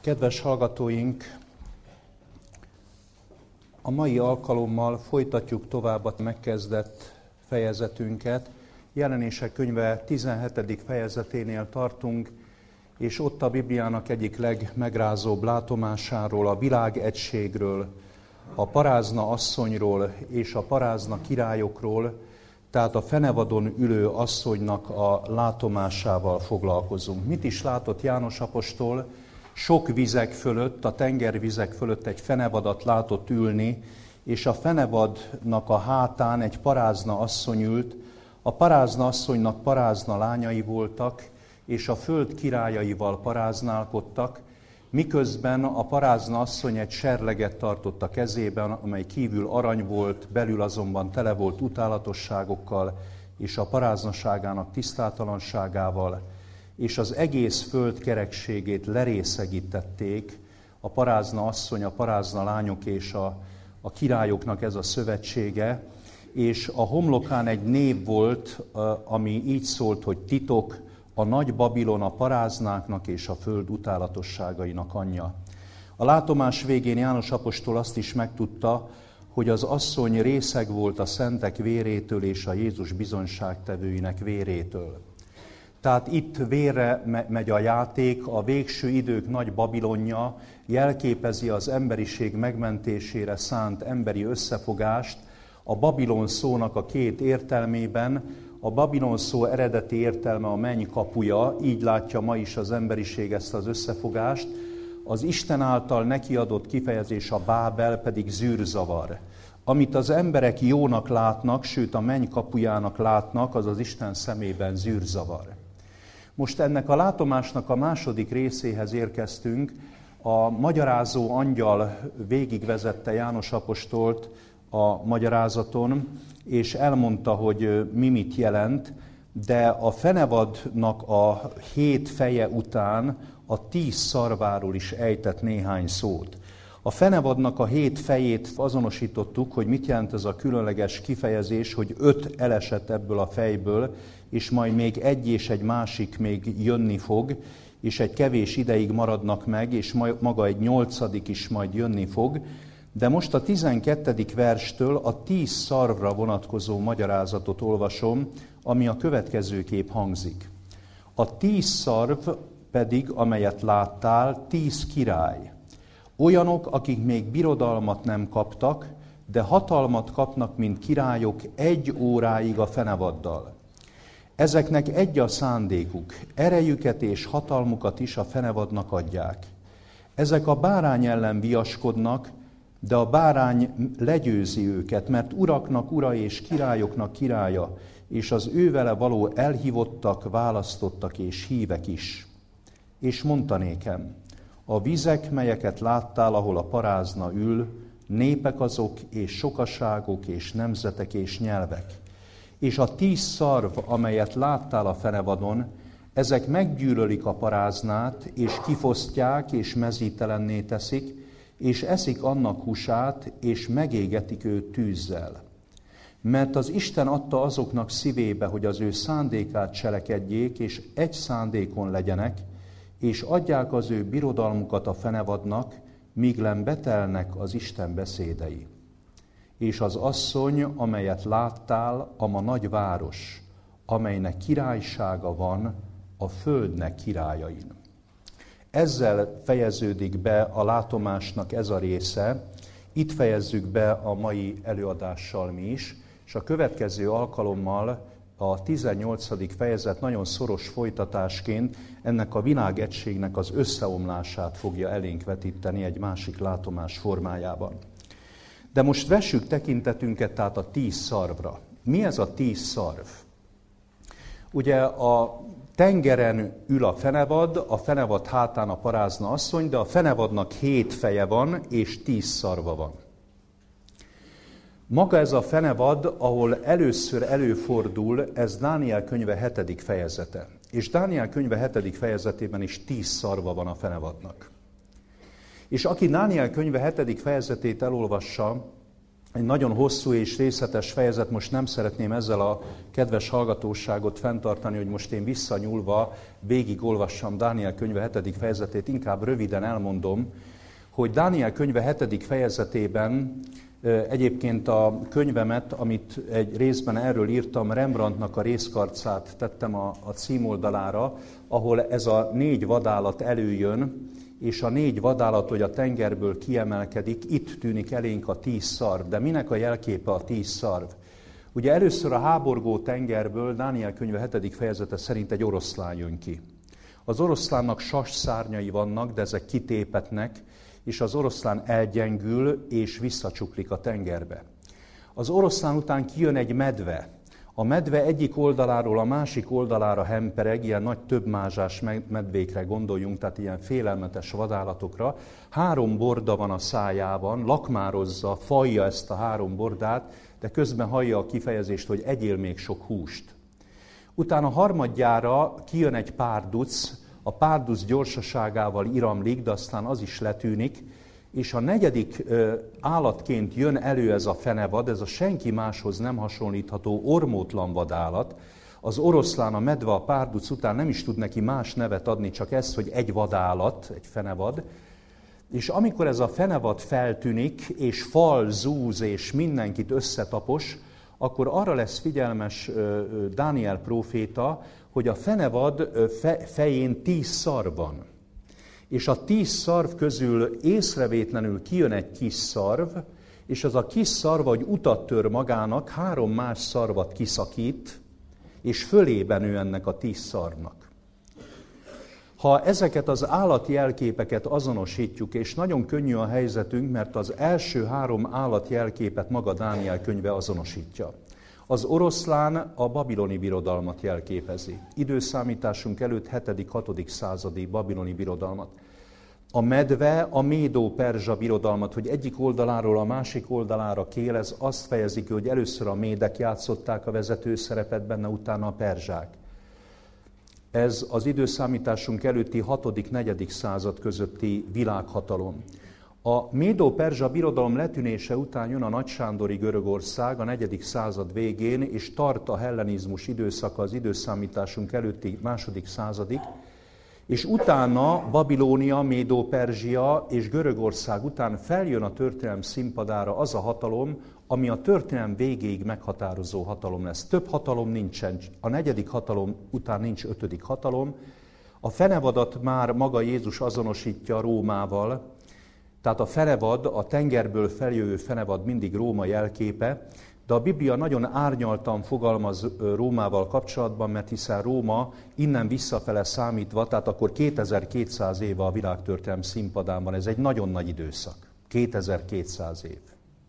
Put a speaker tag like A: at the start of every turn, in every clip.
A: Kedves hallgatóink, a mai alkalommal folytatjuk tovább a megkezdett fejezetünket. Jelenések könyve 17. fejezeténél tartunk, és ott a Bibliának egyik legmegrázóbb látomásáról, a világegységről, a parázna asszonyról és a parázna királyokról, tehát a fenevadon ülő asszonynak a látomásával foglalkozunk. Mit is látott János apostol? Sok vizek fölött, a tengervizek fölött egy fenevadat látott ülni, és a fenevadnak a hátán egy parázna asszony ült. A parázna asszonynak parázna lányai voltak, és a föld királyaival paráználkodtak, miközben a parázna asszony egy serleget tartott a kezében, amely kívül arany volt, belül azonban tele volt utálatosságokkal, és a paráznaságának tisztátalanságával, és az egész föld kerekségét lerészegítették, a parázna asszony, a parázna lányok és a királyoknak ez a szövetsége, és a homlokán egy név volt, ami így szólt, hogy titok, a nagy Babilon a paráznáknak és a föld utálatosságainak anyja. A látomás végén János apostol azt is megtudta, hogy az asszony részeg volt a szentek vérétől és a Jézus bizonyságtevőinek vérétől. Tehát itt vérre megy a játék, a végső idők nagy Babilonja jelképezi az emberiség megmentésére szánt emberi összefogást, a Babilon szónak a két értelmében. A Babilon szó eredeti értelme a menny kapuja, így látja ma is az emberiség ezt az összefogást. Az Isten által neki adott kifejezés, a Bábel pedig zűrzavar. Amit az emberek jónak látnak, sőt a menny kapujának látnak, az az Isten szemében zűrzavar. Most ennek a látomásnak a második részéhez érkeztünk. A magyarázó angyal végigvezette János apostolt a magyarázaton, és elmondta, hogy mi mit jelent, de a fenevadnak a 7 feje után a 10 szarváról is ejtett néhány szót. A fenevadnak a 7 fejét azonosítottuk, hogy mit jelent ez a különleges kifejezés, hogy 5 elesett ebből a fejből, és majd még egy és egy másik még jönni fog, és egy kevés ideig maradnak meg, és maga egy 8. is majd jönni fog. De most a 12. verstől a 10 szarvra vonatkozó magyarázatot olvasom, ami a következőképp hangzik. A 10 szarv pedig, amelyet láttál, 10 király. Olyanok, akik még birodalmat nem kaptak, de hatalmat kapnak, mint királyok 1 óráig a fenevaddal. Ezeknek egy a szándékuk, erejüket és hatalmukat is a fenevadnak adják. Ezek a bárány ellen viaskodnak, de a bárány legyőzi őket, mert uraknak ura és királyoknak királya, és az ővele való elhívottak, választottak és hívek is. És mondta nékem, a vizek, melyeket láttál, ahol a parázna ül, népek azok, és sokaságok, és nemzetek, és nyelvek. És a 10 szarv, amelyet láttál a fenevadon, ezek meggyűlölik a paráznát, és kifosztják, és mezítelenné teszik, és eszik annak húsát, és megégetik őt tűzzel. Mert az Isten adta azoknak szívébe, hogy az ő szándékát cselekedjék, és egy szándékon legyenek, és adják az ő birodalmukat a fenevadnak, míg len betelnek az Isten beszédei. És az asszony, amelyet láttál, ama nagy város, amelynek királysága van a földnek királyain. Ezzel fejeződik be a látomásnak ez a része, itt fejezzük be a mai előadással mi is, és a következő alkalommal a 18. fejezet nagyon szoros folytatásként ennek a világegységnek az összeomlását fogja elénk vetíteni egy másik látomás formájában. De most vessük tekintetünket tehát a 10 szarvra. Mi ez a 10 szarv? Ugye a tengeren ül a fenevad hátán a parázna asszony, de a fenevadnak 7 feje van, és 10 szarva van. Maga ez a fenevad, ahol először előfordul, ez Dániel könyve 7. fejezete. És Dániel könyve 7. fejezetében is 10 szarva van a fenevadnak. És aki Dániel könyve 7. fejezetét elolvassa, egy nagyon hosszú és részletes fejezet, most nem szeretném ezzel a kedves hallgatóságot fenntartani, hogy most én visszanyúlva végigolvassam Dániel könyve 7. fejezetét, inkább röviden elmondom, hogy Dániel könyve 7. fejezetében egyébként a könyvemet, amit egy részben erről írtam, Rembrandtnak a részkarcát tettem a címoldalára, ahol ez a 4 vadállat előjön, és a 4 vadállat, hogy a tengerből kiemelkedik, itt tűnik elénk a 10 szarv. De minek a jelképe a 10 szarv? Ugye először a háborgó tengerből Dániel könyve 7. fejezete szerint egy oroszlán jön ki. Az oroszlánnak sas szárnyai vannak, de ezek kitépetnek, és az oroszlán elgyengül és visszacsuklik a tengerbe. Az oroszlán után kijön egy medve. A medve egyik oldaláról a másik oldalára hempereg, ilyen nagy többmázsás medvékre gondoljunk, tehát ilyen félelmetes vadállatokra. 3 borda van a szájában, lakmározza, fajja ezt a 3 bordát, de közben hallja a kifejezést, hogy egyél még sok húst. Utána harmadjára kijön egy párduc, a párduc gyorsaságával iramlik, de aztán az is letűnik, és a 4. állatként jön elő ez a fenevad, ez a senki máshoz nem hasonlítható ormótlan vadállat. Az oroszlán, a medve, a párduc után nem is tud neki más nevet adni, csak ez, hogy egy vadállat, egy fenevad. És amikor ez a fenevad feltűnik, és fal, zúz, és mindenkit összetapos, akkor arra lesz figyelmes Dániel próféta, hogy a fenevad fején 10 szarv van. És a 10 szarv közül észrevétlenül kijön egy kis szarv, és az a kis szarv, hogy utat tör magának, 3 más szarvat kiszakít, és fölébe nő ennek a 10 szarvnak. Ha ezeket az állati jelképeket azonosítjuk, és nagyon könnyű a helyzetünk, mert az első 3 állatjelképet maga Dániel könyve azonosítja. Az oroszlán a babiloni birodalmat jelképezi. Időszámításunk előtt 7.-6. századi babiloni birodalmat. A medve a médó-perzsa birodalmat, hogy egyik oldaláról a másik oldalára kélez, azt fejezi ki, hogy először a médek játszották a vezető szerepet benne, utána a perzsák. Ez az időszámításunk előtti 6.-4. század közötti világhatalom. A médó-perzsa birodalom letűnése után jön a nagysándori Görögország a 4. század végén, és tart a hellenizmus időszaka az időszámításunk előtti 2. századig, és utána Babilónia, Médó-Perzsia és Görögország után feljön a történelem színpadára az a hatalom, ami a történelem végéig meghatározó hatalom lesz. Több hatalom nincsen, a 4. hatalom után nincs 5. hatalom. A fenevadat már maga Jézus azonosítja Rómával, tehát a fenevad, a tengerből feljövő fenevad mindig Róma jelképe, de a Biblia nagyon árnyaltan fogalmaz Rómával kapcsolatban, mert hiszen Róma innen visszafele számítva, tehát akkor 2200 éve a világtörténelem színpadán van, ez egy nagyon nagy időszak, 2200 év.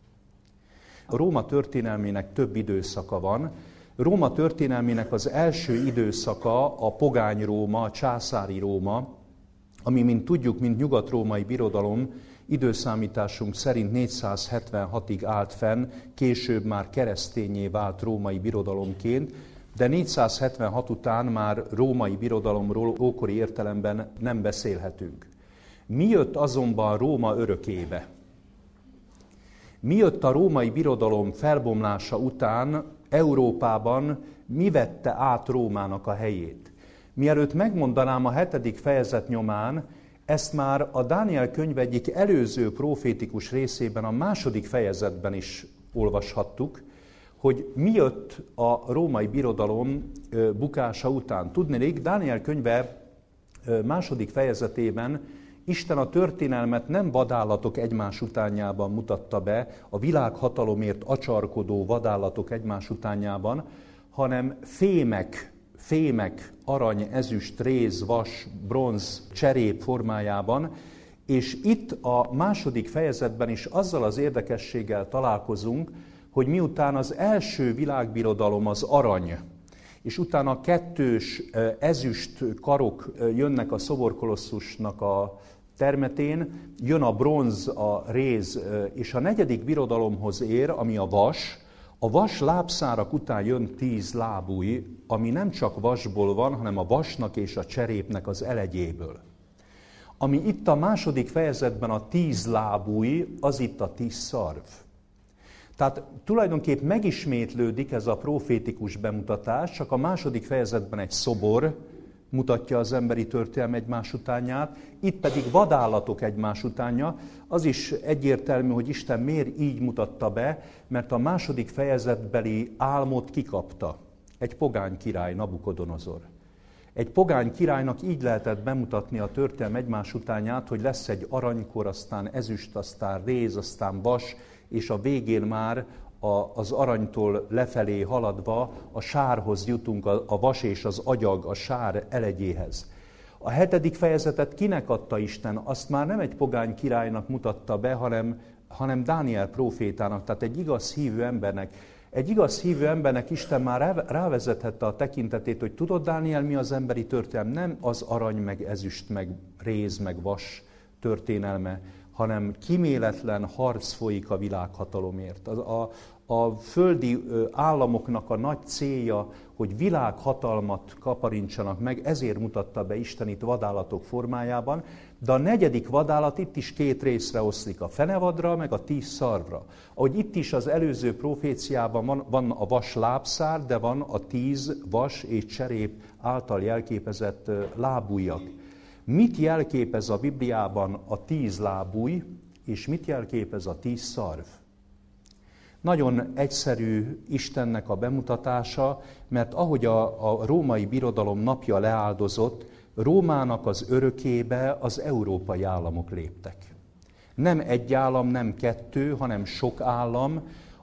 A: A Róma történelmének több időszaka van. Róma történelmének az első időszaka a pogány Róma, a császári Róma, ami, mint tudjuk, mint nyugat-római birodalom, időszámításunk szerint 476-ig állt fenn, később már kereszténnyé vált római birodalomként, de 476 után már római birodalomról ókori értelemben nem beszélhetünk. Mi jött azonban Róma örökébe? Mi jött a római birodalom felbomlása után Európában, mi vette át Rómának a helyét? Mielőtt megmondanám a 7. fejezet nyomán, ezt már a Dániel könyv egyik előző profétikus részében, a 2. fejezetben is olvashattuk, hogy mi jött a római birodalom bukása után. Tudniillik, Dániel könyve 2. fejezetében Isten a történelmet nem vadállatok egymás utánjában mutatta be, a világhatalomért acsarkodó vadállatok egymás utánjában, hanem fémek, arany, ezüst, réz, vas, bronz, cserép formájában, és itt a 2. fejezetben is azzal az érdekességgel találkozunk, hogy miután az első világbirodalom az arany, és utána 2 ezüst karok jönnek a szoborkolosszusnak a termetén, jön a bronz, a réz, és a 4. birodalomhoz ér, ami a vas. A vas lábszárak után jön 10 lábúj, ami nem csak vasból van, hanem a vasnak és a cserépnek az elegyéből. Ami itt a 2. fejezetben a 10 lábúj, az itt a 10 szarv. Tehát tulajdonképp megismétlődik ez a profétikus bemutatás, csak a 2. fejezetben egy szobor mutatja az emberi történelem egymás utánját, itt pedig vadállatok egymás utánja. Az is egyértelmű, hogy Isten miért így mutatta be, mert a 2. fejezetbeli álmot kikapta egy pogány király, Nabukodonozor. Egy pogány királynak így lehetett bemutatni a történelem egymás utánját, hogy lesz egy aranykor, aztán ezüst, aztán réz, aztán vas, és a végén már az aranytól lefelé haladva a sárhoz jutunk, a vas és az agyag, a sár elegyéhez. A 7. fejezetet kinek adta Isten? Azt már nem egy pogány királynak mutatta be, hanem Dániel prófétának, tehát egy igaz hívő embernek. Egy igaz hívő embernek Isten már rávezethette a tekintetét, hogy tudod, Dániel, mi az emberi történelem? Nem az arany, meg ezüst, meg réz, meg vas történelme, hanem kíméletlen harc folyik a világhatalomért. A földi államoknak a nagy célja, hogy világhatalmat kaparintsanak meg, ezért mutatta be Isten itt vadállatok formájában, de a 4. vadállat itt is 2 részre oszlik, a fenevadra, meg a 10 szarvra. Ahogy itt is az előző proféciában van a vas lábszár, de van a 10 vas és cserép által jelképezett lábújak. Mit jelképez a Bibliában a 10 lábúj, és mit jelképez a 10 szarv? Nagyon egyszerű Istennek a bemutatása, mert ahogy a római birodalom napja leáldozott, Rómának az örökébe az európai államok léptek. Nem egy állam, nem 2, hanem sok állam.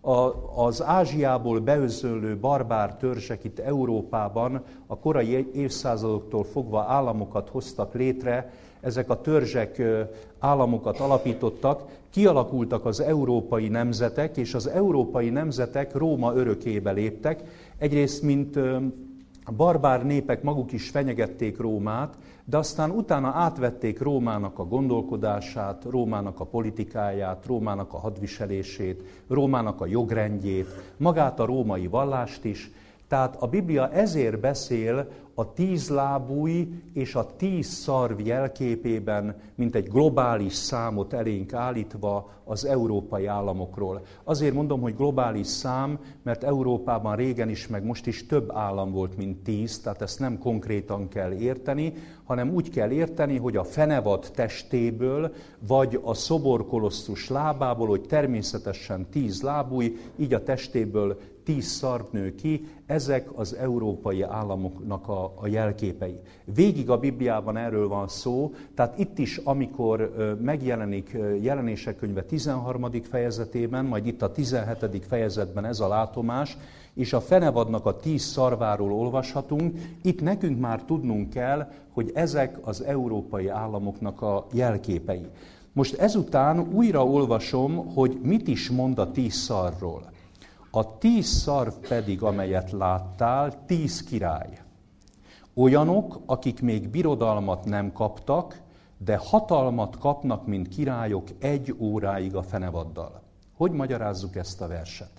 A: Az Ázsiából beözönlő barbár törzsek itt Európában a korai évszázadoktól fogva államokat hoztak létre, ezek a törzsek államokat alapítottak, kialakultak az európai nemzetek, és az európai nemzetek Róma örökébe léptek. Egyrészt, mint a barbár népek maguk is fenyegették Rómát, de aztán utána átvették Rómának a gondolkodását, Rómának a politikáját, Rómának a hadviselését, Rómának a jogrendjét, magát a római vallást is. Tehát a Biblia ezért beszél a 10 lábúj és a 10 szarv jelképében, mint egy globális számot elénk állítva az európai államokról. Azért mondom, hogy globális szám, mert Európában régen is, meg most is több állam volt, mint 10, tehát ezt nem konkrétan kell érteni, hanem úgy kell érteni, hogy a fenevad testéből, vagy a szoborkolosztus lábából, hogy természetesen 10 lábúj, így a testéből 10 szarv nő ki, ezek az európai államoknak a jelképei. Végig a Bibliában erről van szó, tehát itt is, amikor megjelenik Jelenések könyve 13. fejezetében, majd itt a 17. fejezetben ez a látomás, és a fenevadnak a 10 szarváról olvashatunk, itt nekünk már tudnunk kell, hogy ezek az európai államoknak a jelképei. Most ezután újra olvasom, hogy mit is mond a 10 szarvról. A 10 szarv pedig, amelyet láttál, 10 király. Olyanok, akik még birodalmat nem kaptak, de hatalmat kapnak, mint királyok 1 óráig a fenevaddal. Hogy magyarázzuk ezt a verset?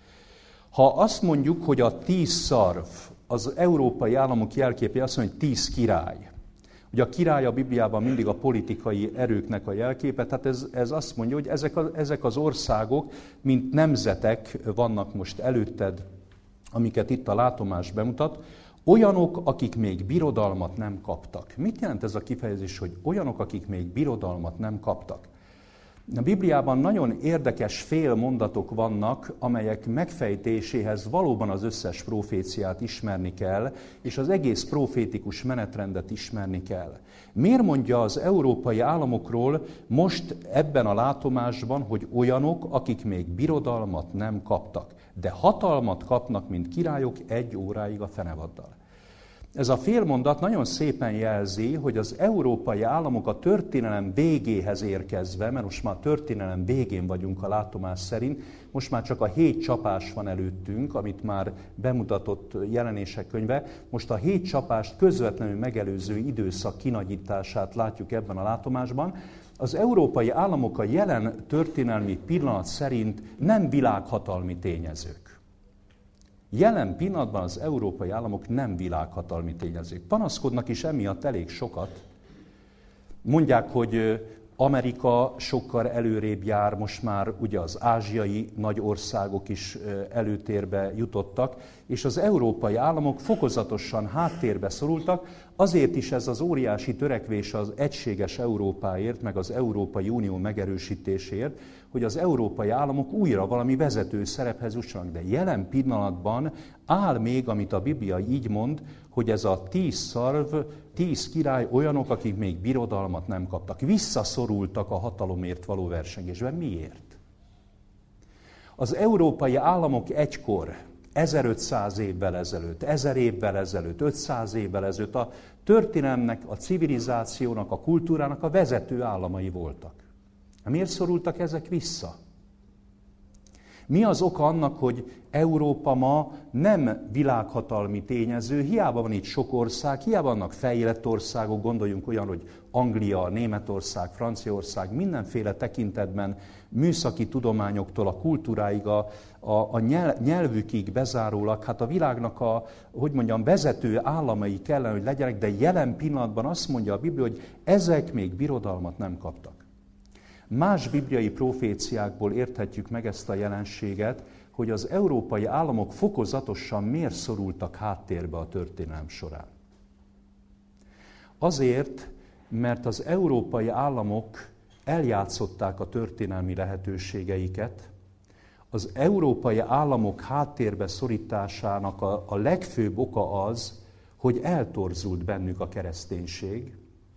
A: Ha azt mondjuk, hogy a 10 szarv, az európai államok jelképe, azt mondja, hogy 10 király. Ugye a király a Bibliában mindig a politikai erőknek a jelképe, tehát ez azt mondja, hogy ezek az országok, mint nemzetek vannak most előtted, amiket itt a látomás bemutat, olyanok, akik még birodalmat nem kaptak. Mit jelent ez a kifejezés, hogy olyanok, akik még birodalmat nem kaptak? A Bibliában nagyon érdekes félmondatok vannak, amelyek megfejtéséhez valóban az összes proféciát ismerni kell, és az egész profétikus menetrendet ismerni kell. Miért mondja az európai államokról most ebben a látomásban, hogy olyanok, akik még birodalmat nem kaptak, de hatalmat kapnak, mint királyok 1 óráig a fenevaddal? Ez a félmondat nagyon szépen jelzi, hogy az európai államok a történelem végéhez érkezve, mert most már a történelem végén vagyunk a látomás szerint, most már csak a 7 csapás van előttünk, amit már bemutatott Jelenések könyve, most a 7 csapást közvetlenül megelőző időszak kinagyítását látjuk ebben a látomásban. Az európai államok a jelen történelmi pillanat szerint nem világhatalmi tényezők. Jelen pillanatban az európai államok nem világhatalmi tényezők. Panaszkodnak is emiatt elég sokat. Mondják, hogy Amerika sokkal előrébb jár, most már ugye az ázsiai nagy országok is előtérbe jutottak, és az európai államok fokozatosan háttérbe szorultak, azért is ez az óriási törekvés az egységes Európáért, meg az Európai Unió megerősítéséért, hogy az európai államok újra valami vezető szerephez jussanak. De jelen pillanatban áll még, amit a Biblia így mond, hogy ez a 10 szarv, 10 király olyanok, akik még birodalmat nem kaptak. Visszaszorultak a hatalomért való versengésben. Miért? Az európai államok egykor, 1500 évvel ezelőtt, 1000 évvel ezelőtt, 500 évvel ezelőtt a történelemnek, a civilizációnak, a kultúrának a vezető államai voltak. Miért szorultak ezek vissza? Mi az oka annak, hogy Európa ma nem világhatalmi tényező, hiába van itt sok ország, hiába vannak fejlett országok, gondoljunk olyan, hogy Anglia, Németország, Franciaország, mindenféle tekintetben, műszaki tudományoktól a kultúráig, a nyelvükig bezárólag, hát a világnak vezető államai kellene, hogy legyenek, de jelen pillanatban azt mondja a Biblia, hogy ezek még birodalmat nem kaptak. Más bibliai proféciákból érthetjük meg ezt a jelenséget, hogy az európai államok fokozatosan miért szorultak háttérbe a történelem során. Azért, mert az európai államok eljátszották a történelmi lehetőségeiket. Az európai államok háttérbe szorításának a legfőbb oka az, hogy eltorzult bennük a kereszténység,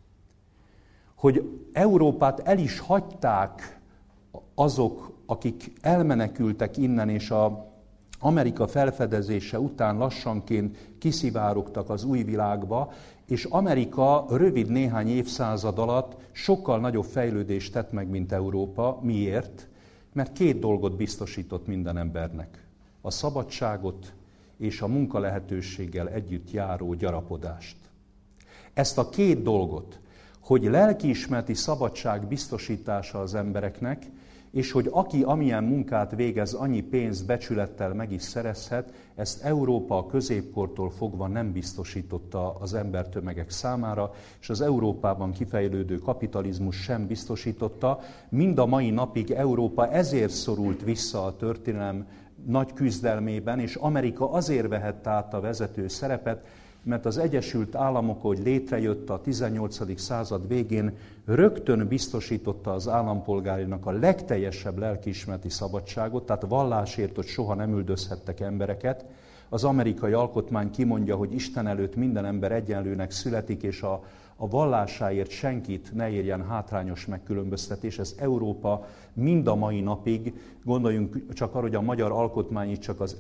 A: hogy Európát el is hagyták azok, akik elmenekültek innen, és az Amerika felfedezése után lassanként kiszivárogtak az új világba, és Amerika rövid néhány évszázad alatt sokkal nagyobb fejlődést tett meg, mint Európa. Miért? Mert 2 dolgot biztosított minden embernek. A szabadságot és a munkalehetőséggel együtt járó gyarapodást. Ezt a 2 dolgot, hogy lelkiismereti szabadság biztosítása az embereknek, és hogy aki amilyen munkát végez, annyi pénzt becsülettel meg is szerezhet, ezt Európa a középkortól fogva nem biztosította az embertömegek számára, és az Európában kifejlődő kapitalizmus sem biztosította. Mind a mai napig Európa ezért szorult vissza a történelem nagy küzdelmében, és Amerika azért vehette át a vezető szerepet, mert az Egyesült Államok, hogy létrejött a 18. század végén, rögtön biztosította az állampolgárinak a legteljesebb lelkiismereti szabadságot, tehát vallásért, hogy soha nem üldözhettek embereket. Az amerikai alkotmány kimondja, hogy Isten előtt minden ember egyenlőnek születik, és a vallásáért senkit ne érjen hátrányos megkülönböztetés. Ez Európa mind a mai napig, gondoljunk csak arra, hogy a magyar alkotmány csak az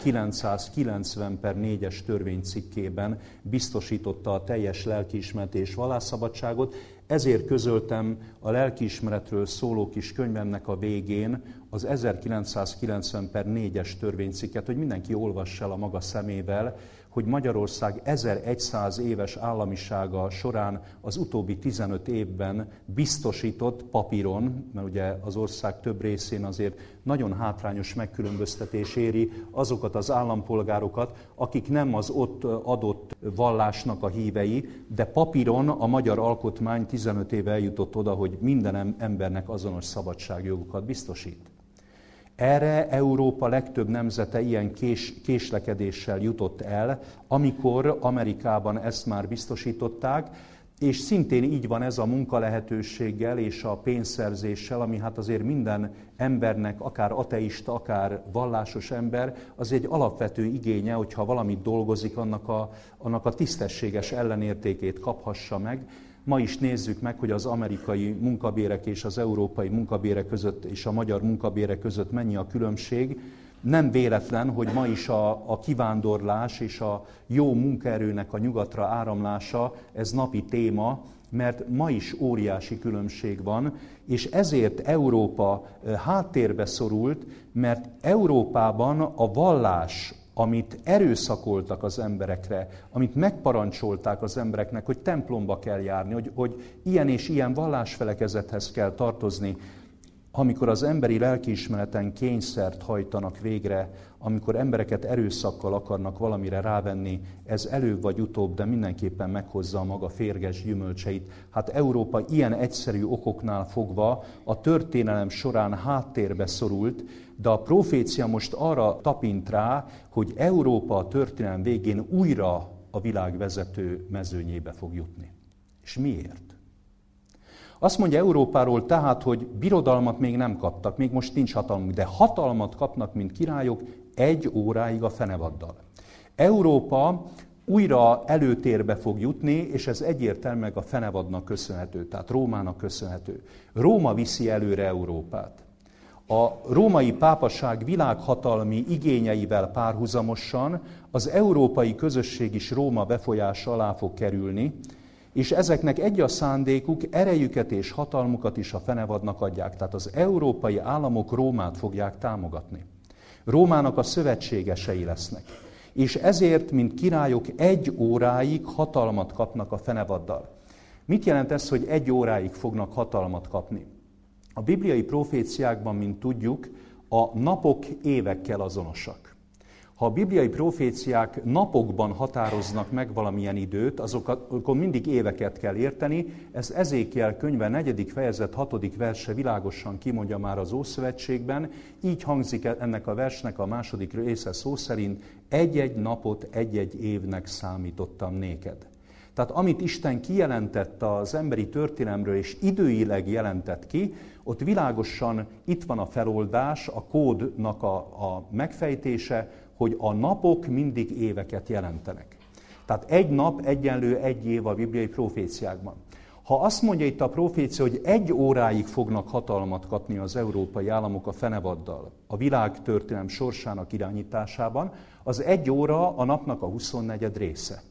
A: 1990/4-es törvénycikkében biztosította a teljes lelkiismereti és vallásszabadságot. Ezért közöltem a lelkiismeretről szóló kis könyvemnek a végén az 1990/4-es törvénycikket, hogy mindenki olvassa el a maga szemével, hogy Magyarország 1100 éves államisága során az utóbbi 15 évben biztosított papíron, mert ugye az ország több részén azért nagyon hátrányos megkülönböztetés éri azokat az állampolgárokat, akik nem az ott adott vallásnak a hívei, de papíron a magyar alkotmány 15 éve eljutott oda, hogy minden embernek azonos szabadságjogokat biztosít. Erre Európa legtöbb nemzete ilyen késlekedéssel jutott el, amikor Amerikában ezt már biztosították, és szintén így van ez a munkalehetőséggel és a pénzszerzéssel, ami hát azért minden embernek, akár ateista, akár vallásos ember, az egy alapvető igénye, hogyha valamit dolgozik, annak a tisztességes ellenértékét kaphassa meg. Ma is nézzük meg, hogy az amerikai munkabérek és az európai munkabérek között és a magyar munkabérek között mennyi a különbség. Nem véletlen, hogy ma is a kivándorlás és a jó munkaerőnek a nyugatra áramlása, ez napi téma, mert ma is óriási különbség van, és ezért Európa háttérbe szorult, mert Európában a vallás, amit erőszakoltak az emberekre, amit megparancsolták az embereknek, hogy templomba kell járni, hogy ilyen és ilyen vallásfelekezethez kell tartozni. amikor az emberi lelkiismereten kényszert hajtanak végre, amikor embereket erőszakkal akarnak valamire rávenni, ez előbb vagy utóbb, de mindenképpen meghozza a maga férges gyümölcseit. Hát Európa ilyen egyszerű okoknál fogva a történelem során háttérbe szorult, de a profécia most arra tapint rá, hogy Európa a történelem végén újra a világ vezető mezőnyébe fog jutni. És miért? Azt mondja Európáról tehát, hogy birodalmat még nem kaptak, még most nincs hatalmuk, de hatalmat kapnak, mint királyok, 1 óráig a fenevaddal. Európa újra előtérbe fog jutni, és ez egyértelműen a fenevadnak köszönhető, tehát Rómának köszönhető. Róma viszi előre Európát. A római pápaság világhatalmi igényeivel párhuzamosan az európai közösség is Róma befolyása alá fog kerülni, és ezeknek egy a szándékuk, erejüket és hatalmukat is a fenevadnak adják. Tehát az európai államok Rómát fogják támogatni. Rómának a szövetségesei lesznek. És ezért, mint királyok, 1 óráig hatalmat kapnak a fenevaddal. Mit jelent ez, hogy 1 óráig fognak hatalmat kapni? A bibliai proféciákban, mint tudjuk, a napok évekkel azonosak. Ha a bibliai proféciák napokban határoznak meg valamilyen időt, akkor mindig éveket kell érteni. Ez Ezékiel könyve 4. fejezet 6. verse világosan kimondja már az Ószövetségben. Így hangzik ennek a versnek a 2. része szó szerint: egy-egy napot egy-egy évnek számítottam néked. Tehát amit Isten kijelentett az emberi történelemről, és időileg jelentett ki, ott világosan itt van a feloldás, a kódnak a megfejtése, hogy a napok mindig éveket jelentenek. Tehát 1 nap egyenlő 1 év a bibliai proféciákban. Ha azt mondja itt a profécia, hogy 1 óráig fognak hatalmat kapni az európai államok a fenevaddal, a világtörténelem sorsának irányításában, az 1 óra a napnak a 24. része.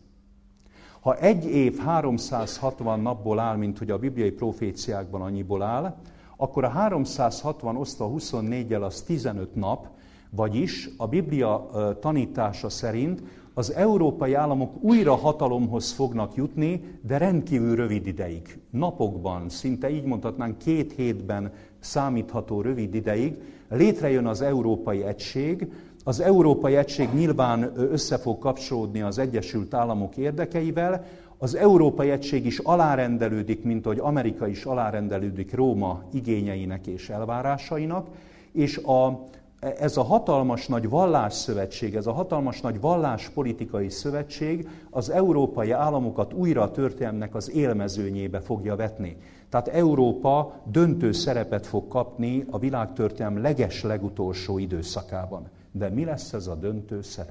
A: Ha 1 év 360 napból áll, mint hogy a bibliai proféciákban annyiból áll, akkor a 360 osztva 24-jel az 15 nap, vagyis a Biblia tanítása szerint az európai államok újra hatalomhoz fognak jutni, de rendkívül rövid ideig. Napokban, szinte így mondhatnánk 2 hétben számítható rövid ideig létrejön az Európai Egység. Az Európai Egység nyilván össze fog kapcsolódni az Egyesült Államok érdekeivel, az Európai Egység is alárendelődik, mint ahogy Amerika is alárendelődik Róma igényeinek és elvárásainak, és ez a hatalmas nagy vallásszövetség, ez a hatalmas nagy valláspolitikai szövetség az európai államokat újra a történelemnek az élmezőnyébe fogja vetni. Tehát Európa döntő szerepet fog kapni a világtörténelem legeslegutolsó időszakában. De mi lesz ez a döntő szerep?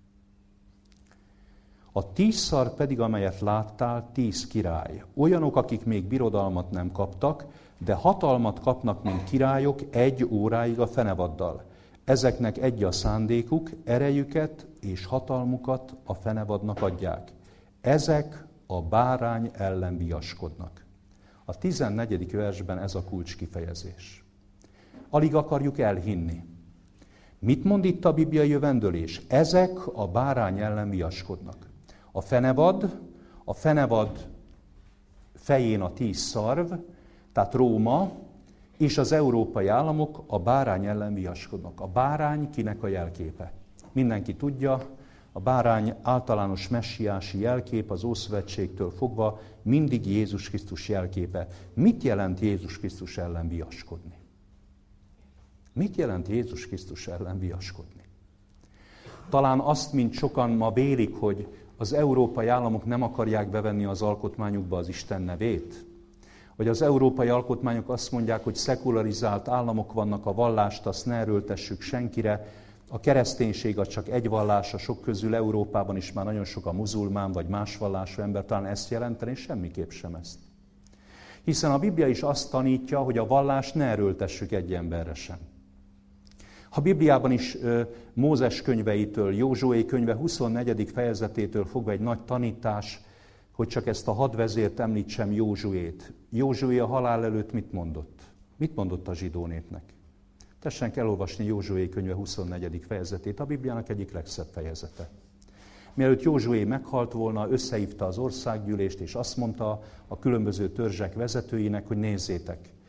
A: A 10 szar pedig, amelyet láttál, 10 király. Olyanok, akik még birodalmat nem kaptak, de hatalmat kapnak, mint királyok 1 óráig a fenevaddal. Ezeknek egy a szándékuk, erejüket és hatalmukat a fenevadnak adják. Ezek a bárány ellen viaskodnak. A 14. versben ez a kulcs kifejezés. Alig akarjuk elhinni. Mit mond itt a bibliai jövendőlés? Ezek a bárány ellen viaskodnak. A fenevad fején a 10 szarv, tehát Róma, és az európai államok a bárány ellen viaskodnak. A bárány kinek a jelképe? Mindenki tudja, a bárány általános messiási jelkép az Ószövetségtől fogva mindig Jézus Krisztus jelképe. Mit jelent Jézus Krisztus ellen viaskodni? Mit jelent Jézus Krisztus ellen viaskodni? Talán azt, mint sokan ma vélik, hogy az európai államok nem akarják bevenni az alkotmányukba az Isten nevét, vagy az európai alkotmányok azt mondják, hogy szekularizált államok vannak, a vallást azt ne erőltessük senkire, a kereszténység az csak egy vallás, a sok közül Európában is már nagyon sok a muzulmán vagy más vallású ember, talán ezt jelenteni, semmiképp sem ezt. Hiszen a Biblia is azt tanítja, hogy a vallást ne erőltessük egy emberre sem. A Bibliában is Mózes könyveitől, Józsué könyve 24. fejezetétől fogva egy nagy tanítás, hogy csak ezt a hadvezért említsem, Józsuét. Józsué a halál előtt mit mondott? Mit mondott a zsidó népnek? Tessenek elolvasni Józsué könyve 24. fejezetét, a Bibliának egyik legszebb fejezete. Mielőtt Józsué meghalt volna, összehívta az országgyűlést, és azt mondta a különböző törzsek vezetőinek, hogy nézzétek,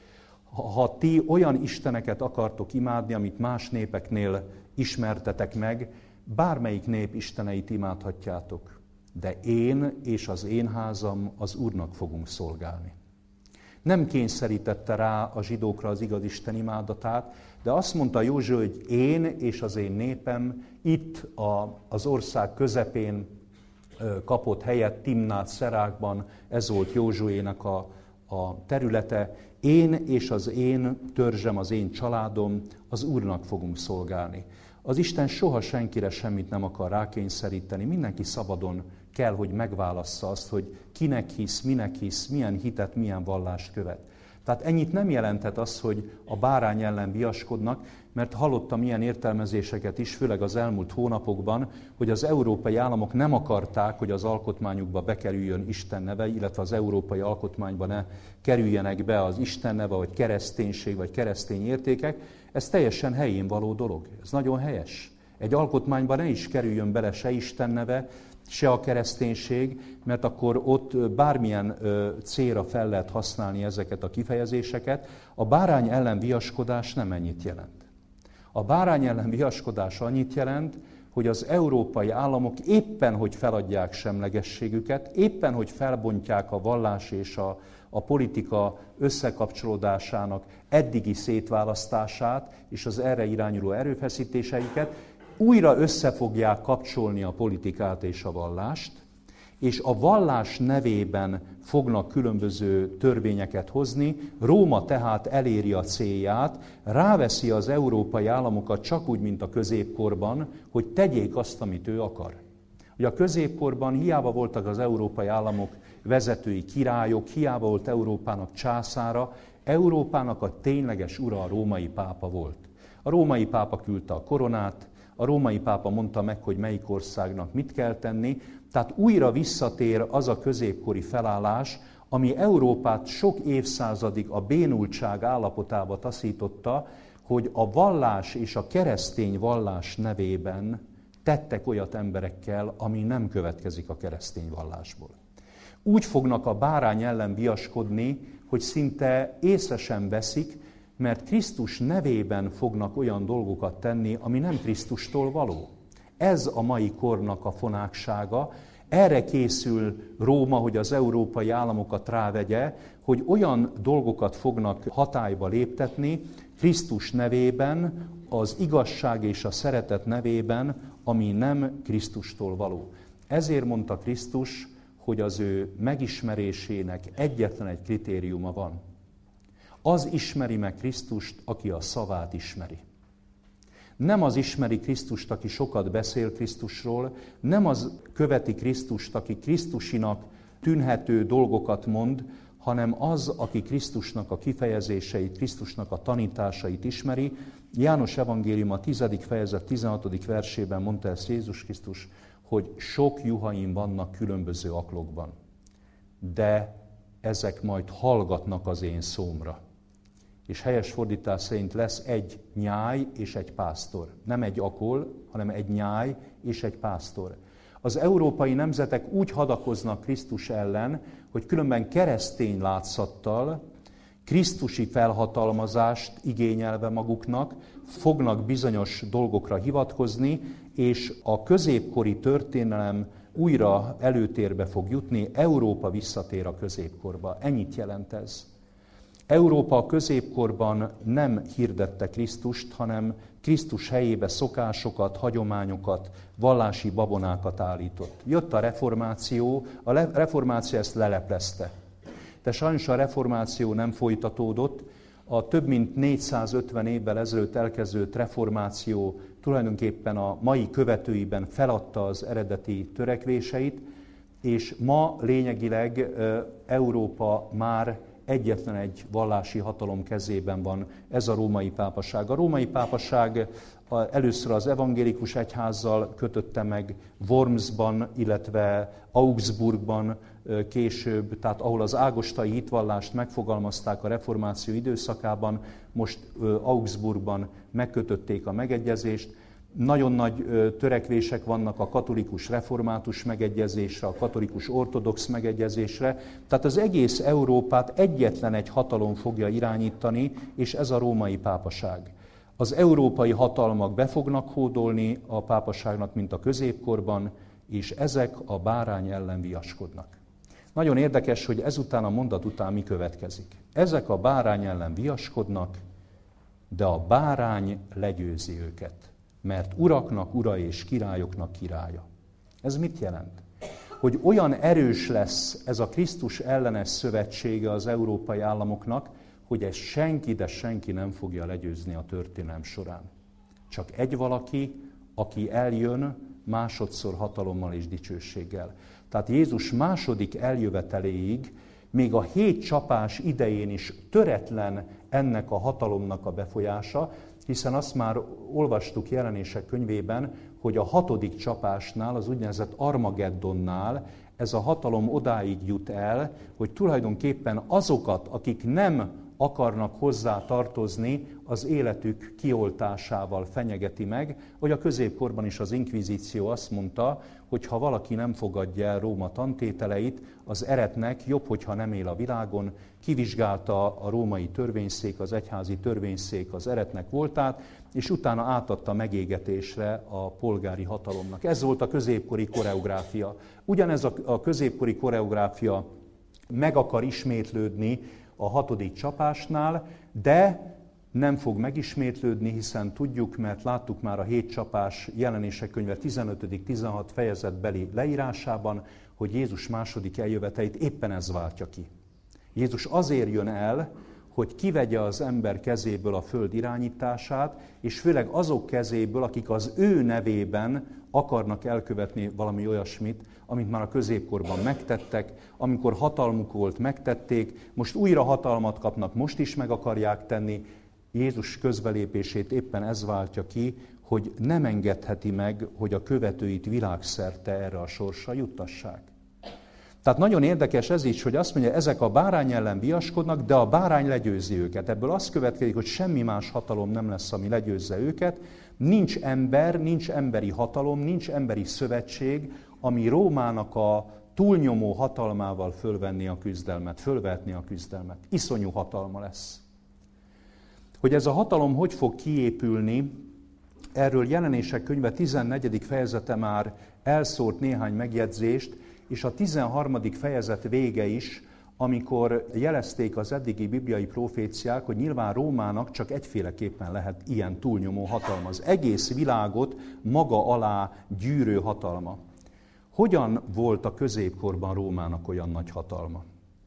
A: Ha ti olyan isteneket akartok imádni, amit más népeknél ismertetek meg, bármelyik nép isteneit imádhatjátok, de én és az én házam az Úrnak fogunk szolgálni. Nem kényszerítette rá a zsidókra az igaz Isten imádatát, de azt mondta Józsué, hogy én és az én népem itt az ország közepén kapott helyet, Timnát Szerákban, ez volt Józsuének a területe. Én és az én törzsem, az én családom az Úrnak fogunk szolgálni. Az Isten soha senkire semmit nem akar rákényszeríteni, mindenki szabadon kell, hogy megválassza azt, hogy kinek hisz, minek hisz, milyen hitet, milyen vallást követ. Tehát ennyit nem jelentett az, hogy a bárány ellen viaskodnak, mert hallottam ilyen értelmezéseket is, főleg az elmúlt hónapokban, hogy az európai államok nem akarták, hogy az alkotmányukba bekerüljön Isten neve, illetve az európai alkotmányba ne kerüljenek be az Isten neve, vagy kereszténység, vagy keresztény értékek. Ez teljesen helyén való dolog. Ez nagyon helyes. Egy alkotmányba ne is kerüljön bele se Isten neve, se a kereszténység, mert akkor ott bármilyen célra fel lehet használni ezeket a kifejezéseket. A bárány ellen viaskodás nem ennyit jelent. A bárány ellen viaskodás annyit jelent, hogy az európai államok éppen, hogy feladják semlegességüket, éppen, hogy felbontják a vallás és a politika összekapcsolódásának eddigi szétválasztását és az erre irányuló erőfeszítéseiket, újra össze fogják kapcsolni a politikát és a vallást, és a vallás nevében fognak különböző törvényeket hozni. Róma tehát eléri a célját, ráveszi az európai államokat csak úgy, mint a középkorban, hogy tegyék azt, amit ő akar. Ugye a középkorban hiába voltak az európai államok vezetői királyok, hiába volt Európának császára, Európának a tényleges ura a római pápa volt. A római pápa küldte a koronát, a római pápa mondta meg, hogy melyik országnak mit kell tenni, tehát újra visszatér az a középkori felállás, ami Európát sok évszázadig a bénultság állapotába taszította, hogy a vallás és a keresztény vallás nevében tettek olyat emberekkel, ami nem következik a keresztény vallásból. Úgy fognak a bárány ellen viaskodni, hogy szinte észre sem veszik, mert Krisztus nevében fognak olyan dolgokat tenni, ami nem Krisztustól való. Ez a mai kornak a fonáksága. Erre készül Róma, hogy az európai államokat rávegye, hogy olyan dolgokat fognak hatályba léptetni Krisztus nevében, az igazság és a szeretet nevében, ami nem Krisztustól való. Ezért mondta Krisztus, hogy az ő megismerésének egyetlen egy kritériuma van. Az ismeri meg Krisztust, aki a szavát ismeri. Nem az ismeri Krisztust, aki sokat beszél Krisztusról, nem az követi Krisztust, aki Krisztusinak tűnhető dolgokat mond, hanem az, aki Krisztusnak a kifejezéseit, Krisztusnak a tanításait ismeri. János evangélium a 10. fejezet 16. versében mondta ezt Jézus Krisztus, hogy sok juhaim vannak különböző aklokban, de ezek majd hallgatnak az én szómra. És helyes fordítás szerint lesz egy nyáj és egy pásztor. Nem egy akol, hanem egy nyáj és egy pásztor. Az európai nemzetek úgy hadakoznak Krisztus ellen, hogy különben keresztény látszattal, krisztusi felhatalmazást igényelve maguknak, fognak bizonyos dolgokra hivatkozni, és a középkori történelem újra előtérbe fog jutni, Európa visszatér a középkorba. Ennyit jelent ez. Európa a középkorban nem hirdette Krisztust, hanem Krisztus helyébe szokásokat, hagyományokat, vallási babonákat állított. Jött a reformáció, a reformáció ezt leleplezte. De sajnos a reformáció nem folytatódott, a több mint 450 évvel ezelőtt elkezdődött reformáció tulajdonképpen a mai követőiben feladta az eredeti törekvéseit, és ma lényegileg Európa már egyetlen egy vallási hatalom kezében van, ez a római pápaság. A római pápaság először az evangélikus egyházzal kötötte meg Wormsban, illetve Augsburgban később, tehát ahol az ágostai hitvallást megfogalmazták a reformáció időszakában, most Augsburgban megkötötték a megegyezést, Nagyon nagy törekvések vannak a katolikus református megegyezésre, a katolikus ortodox megegyezésre. Tehát az egész Európát egyetlen egy hatalom fogja irányítani, és ez a római pápaság. Az európai hatalmak be fognak hódolni a pápaságnak, mint a középkorban, és ezek a bárány ellen viaskodnak. Nagyon érdekes, hogy ezután a mondat után mi következik. Ezek a bárány ellen viaskodnak, de a bárány legyőzi őket, mert uraknak ura és királyoknak királya. Ez mit jelent? Hogy olyan erős lesz ez a Krisztus ellenes szövetsége az európai államoknak, hogy ez senki, de senki nem fogja legyőzni a történelem során. Csak egy valaki, aki eljön másodszor hatalommal és dicsőséggel. Tehát Jézus második eljöveteléig, még a 7 csapás idején is töretlen ennek a hatalomnak a befolyása, hiszen azt már olvastuk Jelenések könyvében, hogy a 6. csapásnál, az úgynevezett Armageddonnál ez a hatalom odáig jut el, hogy tulajdonképpen azokat, akik nem akarnak hozzá tartozni, az életük kioltásával fenyegeti meg, hogy a középkorban is az inkvizíció azt mondta, hogy ha valaki nem fogadja el Róma tantételeit, az eretnek jobb, hogyha nem él a világon. Kivizsgálta a római törvényszék, az egyházi törvényszék az eretnek voltát, és utána átadta megégetésre a polgári hatalomnak. Ez volt a középkori koreográfia. Ugyanez a középkori koreográfia meg akar ismétlődni a 6. csapásnál, de nem fog megismétlődni, hiszen tudjuk, mert láttuk már a 7 csapás Jelenések könyve 15.-16 fejezetbeli leírásában, hogy Jézus második eljövetelét éppen ez váltja ki. Jézus azért jön el, hogy kivegye az ember kezéből a föld irányítását, és főleg azok kezéből, akik az ő nevében akarnak elkövetni valami olyasmit, amit már a középkorban megtettek, amikor hatalmuk volt, megtették, most újra hatalmat kapnak, most is meg akarják tenni. Jézus közbelépését éppen ez váltja ki, hogy nem engedheti meg, hogy a követőit világszerte erre a sorsra juttassák. Tehát nagyon érdekes ez is, hogy azt mondja, ezek a bárány ellen viaskodnak, de a bárány legyőzi őket. Ebből az következik, hogy semmi más hatalom nem lesz, ami legyőzze őket. Nincs ember, nincs emberi hatalom, nincs emberi szövetség, ami Rómának a túlnyomó hatalmával fölvetni a küzdelmet. Iszonyú hatalma lesz. Hogy ez a hatalom hogy fog kiépülni, erről Jelenések könyve 14. fejezete már elszórt néhány megjegyzést, és a 13. fejezet vége is, amikor jelezték az eddigi bibliai proféciák, hogy nyilván Rómának csak egyféleképpen lehet ilyen túlnyomó hatalma. Az egész világot maga alá gyűrő hatalma. Hogyan volt a középkorban Rómának olyan nagy hatalma?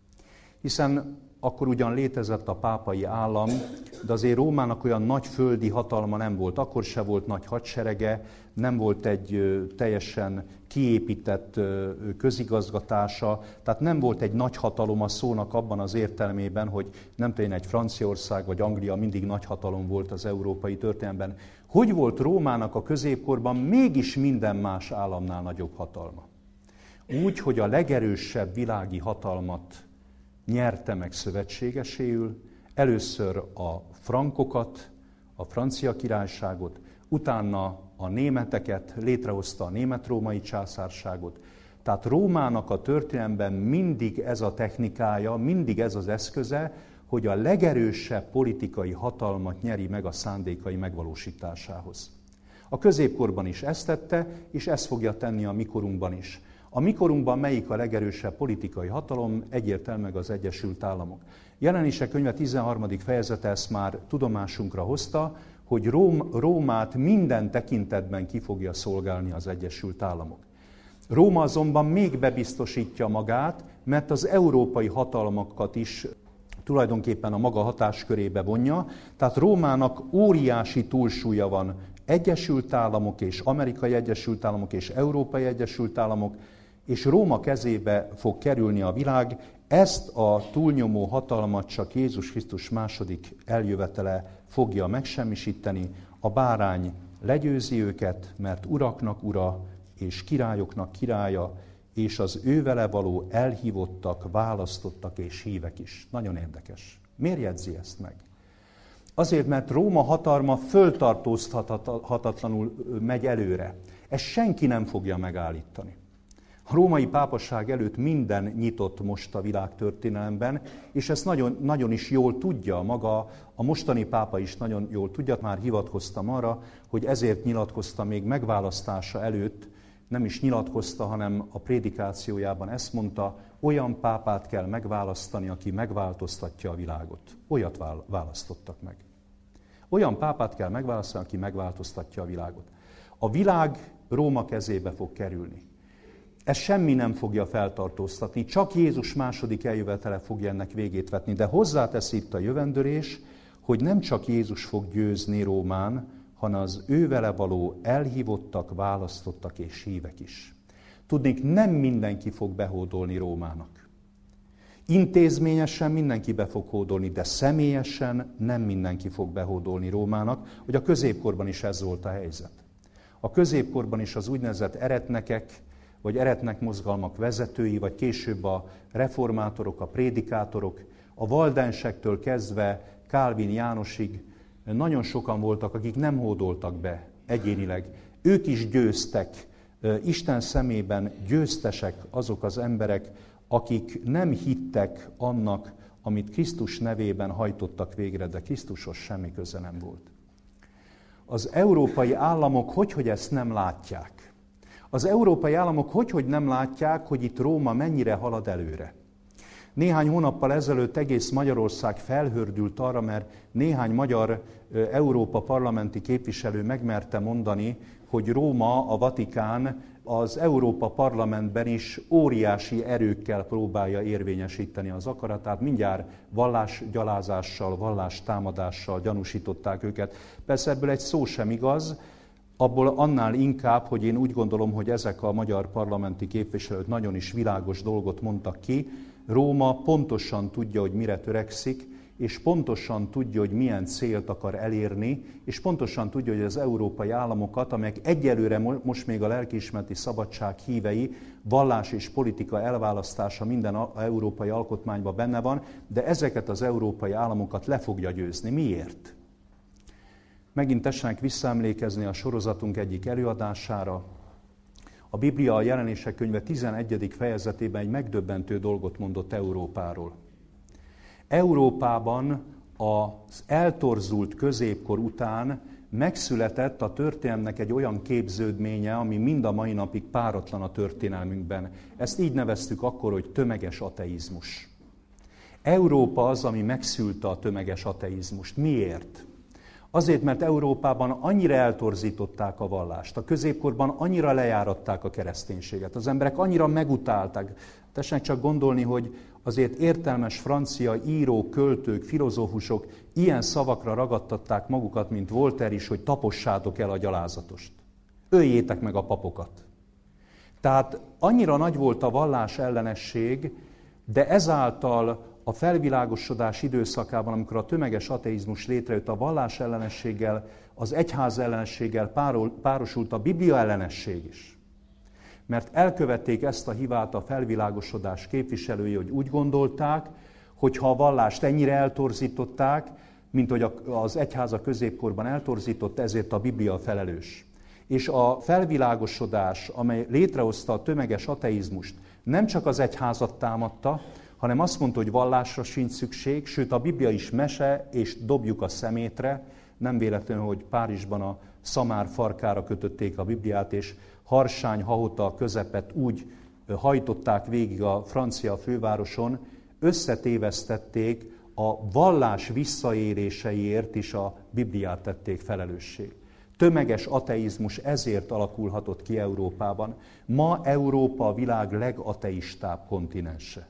A: Hiszen akkor ugyan létezett a pápai állam, de azért Rómának olyan nagy földi hatalma nem volt. Akkor se volt nagy hadserege, nem volt egy teljesen kiépített közigazgatása, tehát nem volt egy nagy hatalom a szónak abban az értelmében, hogy nem tudom, egy Franciaország vagy Anglia mindig nagy hatalom volt az európai történelemben. Hogy volt Rómának a középkorban mégis minden más államnál nagyobb hatalma? Úgy, hogy a legerősebb világi hatalmat nyerte meg szövetségeséül, először a frankokat, a francia királyságot, utána a németeket, létrehozta a német-római császárságot. Tehát Rómának a történelemben mindig ez a technikája, mindig ez az eszköze, hogy a legerősebb politikai hatalmat nyeri meg a szándékai megvalósításához. A középkorban is ezt tette, és ezt fogja tenni a mikorunkban is. A mikorunkban melyik a legerősebb politikai hatalom? Egyértelműen az Egyesült Államok. Jelenések könyve 13. fejezete ezt már tudomásunkra hozta, hogy Rómát minden tekintetben ki fogja szolgálni az Egyesült Államok. Róma azonban még bebiztosítja magát, mert az európai hatalmakat is tulajdonképpen a maga hatáskörébe vonja, tehát Rómának óriási túlsúlya van Egyesült Államok és Amerikai Egyesült Államok és Európai Egyesült Államok, és Róma kezébe fog kerülni a világ. Ezt a túlnyomó hatalmat csak Jézus Krisztus második eljövetele fogja megsemmisíteni. A bárány legyőzi őket, mert uraknak ura és királyoknak királya, és az ővele való elhívottak, választottak és hívek is. Nagyon érdekes. Miért jegyzi ezt meg? Azért, mert Róma hatalma föltartóztathatatlanul megy előre. Ezt senki nem fogja megállítani. A római pápaság előtt minden nyitott most a világtörténelemben, és ezt nagyon, nagyon is jól tudja maga, a mostani pápa is nagyon jól tudja, már hivatkoztam arra, hogy ezért nyilatkozta még megválasztása előtt, nem is nyilatkozta, hanem a prédikációjában ezt mondta, olyan pápát kell megválasztani, aki megváltoztatja a világot. Olyat választottak meg. Olyan pápát kell megválasztani, aki megváltoztatja a világot. A világ Róma kezébe fog kerülni. Ez semmi nem fogja feltartóztatni, csak Jézus második eljövetele fogja ennek végét vetni. De hozzátesz itt a jövendőlés, hogy nem csak Jézus fog győzni Rómán, hanem az ővele való elhívottak, választottak és hívek is. Tudnék, nem mindenki fog behódolni Rómának. Intézményesen mindenki be fog hódolni, de személyesen nem mindenki fog behódolni Rómának, hogy a középkorban is ez volt a helyzet. A középkorban is az úgynevezett eretnekek, vagy eretnek mozgalmak vezetői, vagy később a reformátorok, a prédikátorok, a valdensektől kezdve Kálvin Jánosig nagyon sokan voltak, akik nem hódoltak be egyénileg. Ők is győztek, Isten szemében győztesek azok az emberek, akik nem hittek annak, amit Krisztus nevében hajtottak végre, de Krisztushoz semmi köze nem volt. Az európai államok hogy ezt nem látják? Az európai államok hogy nem látják, hogy itt Róma mennyire halad előre? Néhány hónappal ezelőtt egész Magyarország felhördült arra, mert néhány magyar Európa parlamenti képviselő megmerte mondani, hogy Róma, a Vatikán az Európa Parlamentben is óriási erőkkel próbálja érvényesíteni az akaratát. Mindjárt vallásgyalázással, vallástámadással gyanúsították őket. Persze ebből egy szó sem igaz, abból annál inkább, hogy én úgy gondolom, hogy ezek a magyar parlamenti képviselők nagyon is világos dolgot mondtak ki. Róma pontosan tudja, hogy mire törekszik, és pontosan tudja, hogy milyen célt akar elérni, és pontosan tudja, hogy az európai államokat, amelyek egyelőre most még a lelkiismereti szabadság hívei, vallás és politika elválasztása minden európai alkotmányban benne van, de ezeket az európai államokat le fogja győzni. Miért? Megint tessenek visszaemlékezni a sorozatunk egyik előadására. A Biblia a Jelenések könyve 11. fejezetében egy megdöbbentő dolgot mondott Európáról. Európában az eltorzult középkor után megszületett a történelemnek egy olyan képződménye, ami mind a mai napig páratlan a történelmünkben. Ezt így neveztük akkor, hogy tömeges ateizmus. Európa az, ami megszülte a tömeges ateizmust. Miért? Azért, mert Európában annyira eltorzították a vallást, a középkorban annyira lejáratták a kereszténységet, az emberek annyira megutálták. Tessenek csak gondolni, hogy azért értelmes francia írók, költők, filozófusok ilyen szavakra ragadtatták magukat, mint Voltaire is, hogy tapossátok el a gyalázatost. Öljétek meg a papokat. Tehát annyira nagy volt a vallás ellenesség, de ezáltal a felvilágosodás időszakában, amikor a tömeges ateizmus létrejött, a vallás ellenességgel, az egyház ellenességgel párosult a Biblia ellenesség is. Mert elkövették ezt a hibát a felvilágosodás képviselői, hogy úgy gondolták, hogy ha a vallást ennyire eltorzították, mint hogy az egyház a középkorban eltorzított, ezért a Biblia felelős. És a felvilágosodás, amely létrehozta a tömeges ateizmust, nem csak az egyházat támadta, hanem azt mondta, hogy vallásra sincs szükség, sőt a Biblia is mese, és dobjuk a szemétre. Nem véletlenül, hogy Párizsban a szamár farkára kötötték a Bibliát, és harsány hahota közepet úgy hajtották végig a francia fővároson, összetévesztették, a vallás visszaéléseiért is a Bibliát tették felelőssé. Tömeges ateizmus ezért alakulhatott ki Európában. Ma Európa a világ legateistább kontinense.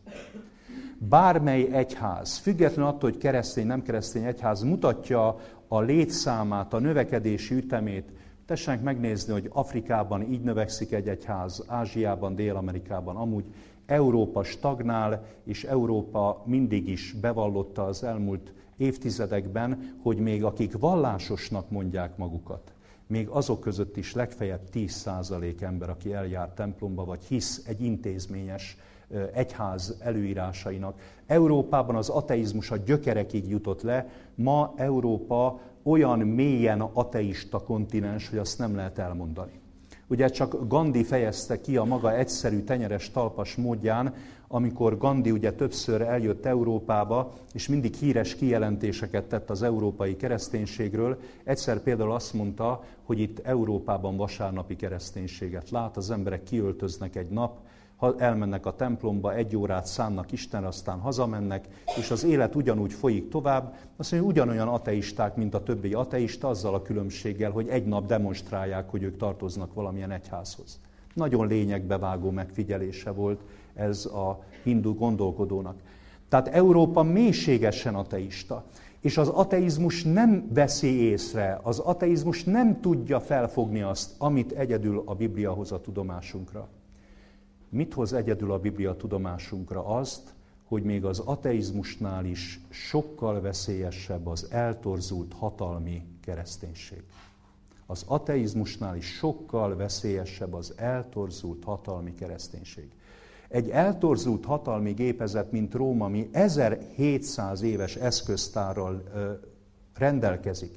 A: Bármely egyház, függetlenül attól, hogy keresztény, nem keresztény egyház, mutatja a létszámát, a növekedési ütemét. Tessenek megnézni, hogy Afrikában így növekszik egy egyház, Ázsiában, Dél-Amerikában amúgy. Európa stagnál, és Európa mindig is bevallotta az elmúlt évtizedekben, hogy még akik vallásosnak mondják magukat, még azok között is legfeljebb 10% ember, aki eljár templomba, vagy hisz egy intézményes egyház előírásainak. Európában az ateizmus a gyökerekig jutott le, ma Európa olyan mélyen ateista kontinens, hogy azt nem lehet elmondani. Ugye csak Gandhi fejezte ki a maga egyszerű, tenyeres, talpas módján, amikor Gandhi ugye többször eljött Európába, és mindig híres kijelentéseket tett az európai kereszténységről. Egyszer például azt mondta, hogy itt Európában vasárnapi kereszténységet lát, az emberek kiöltöznek egy nap, elmennek a templomba, 1 órát szánnak Istenre, aztán hazamennek, és az élet ugyanúgy folyik tovább. Azt mondja, ugyanolyan ateisták, mint a többi ateista, azzal a különbséggel, hogy egy nap demonstrálják, hogy ők tartoznak valamilyen egyházhoz. Nagyon lényegbevágó megfigyelése volt ez a hindu gondolkodónak. Tehát Európa mélységesen ateista, és az ateizmus nem veszi észre, az ateizmus nem tudja felfogni azt, amit egyedül a Biblia hoz a tudomásunkra. Mit hoz egyedül a Biblia tudomásunkra? Azt, hogy még az ateizmusnál is sokkal veszélyesebb az eltorzult hatalmi kereszténység. Az ateizmusnál is sokkal veszélyesebb az eltorzult hatalmi kereszténység. Egy eltorzult hatalmi gépezet, mint Róma, ami 1700 éves eszköztárral rendelkezik.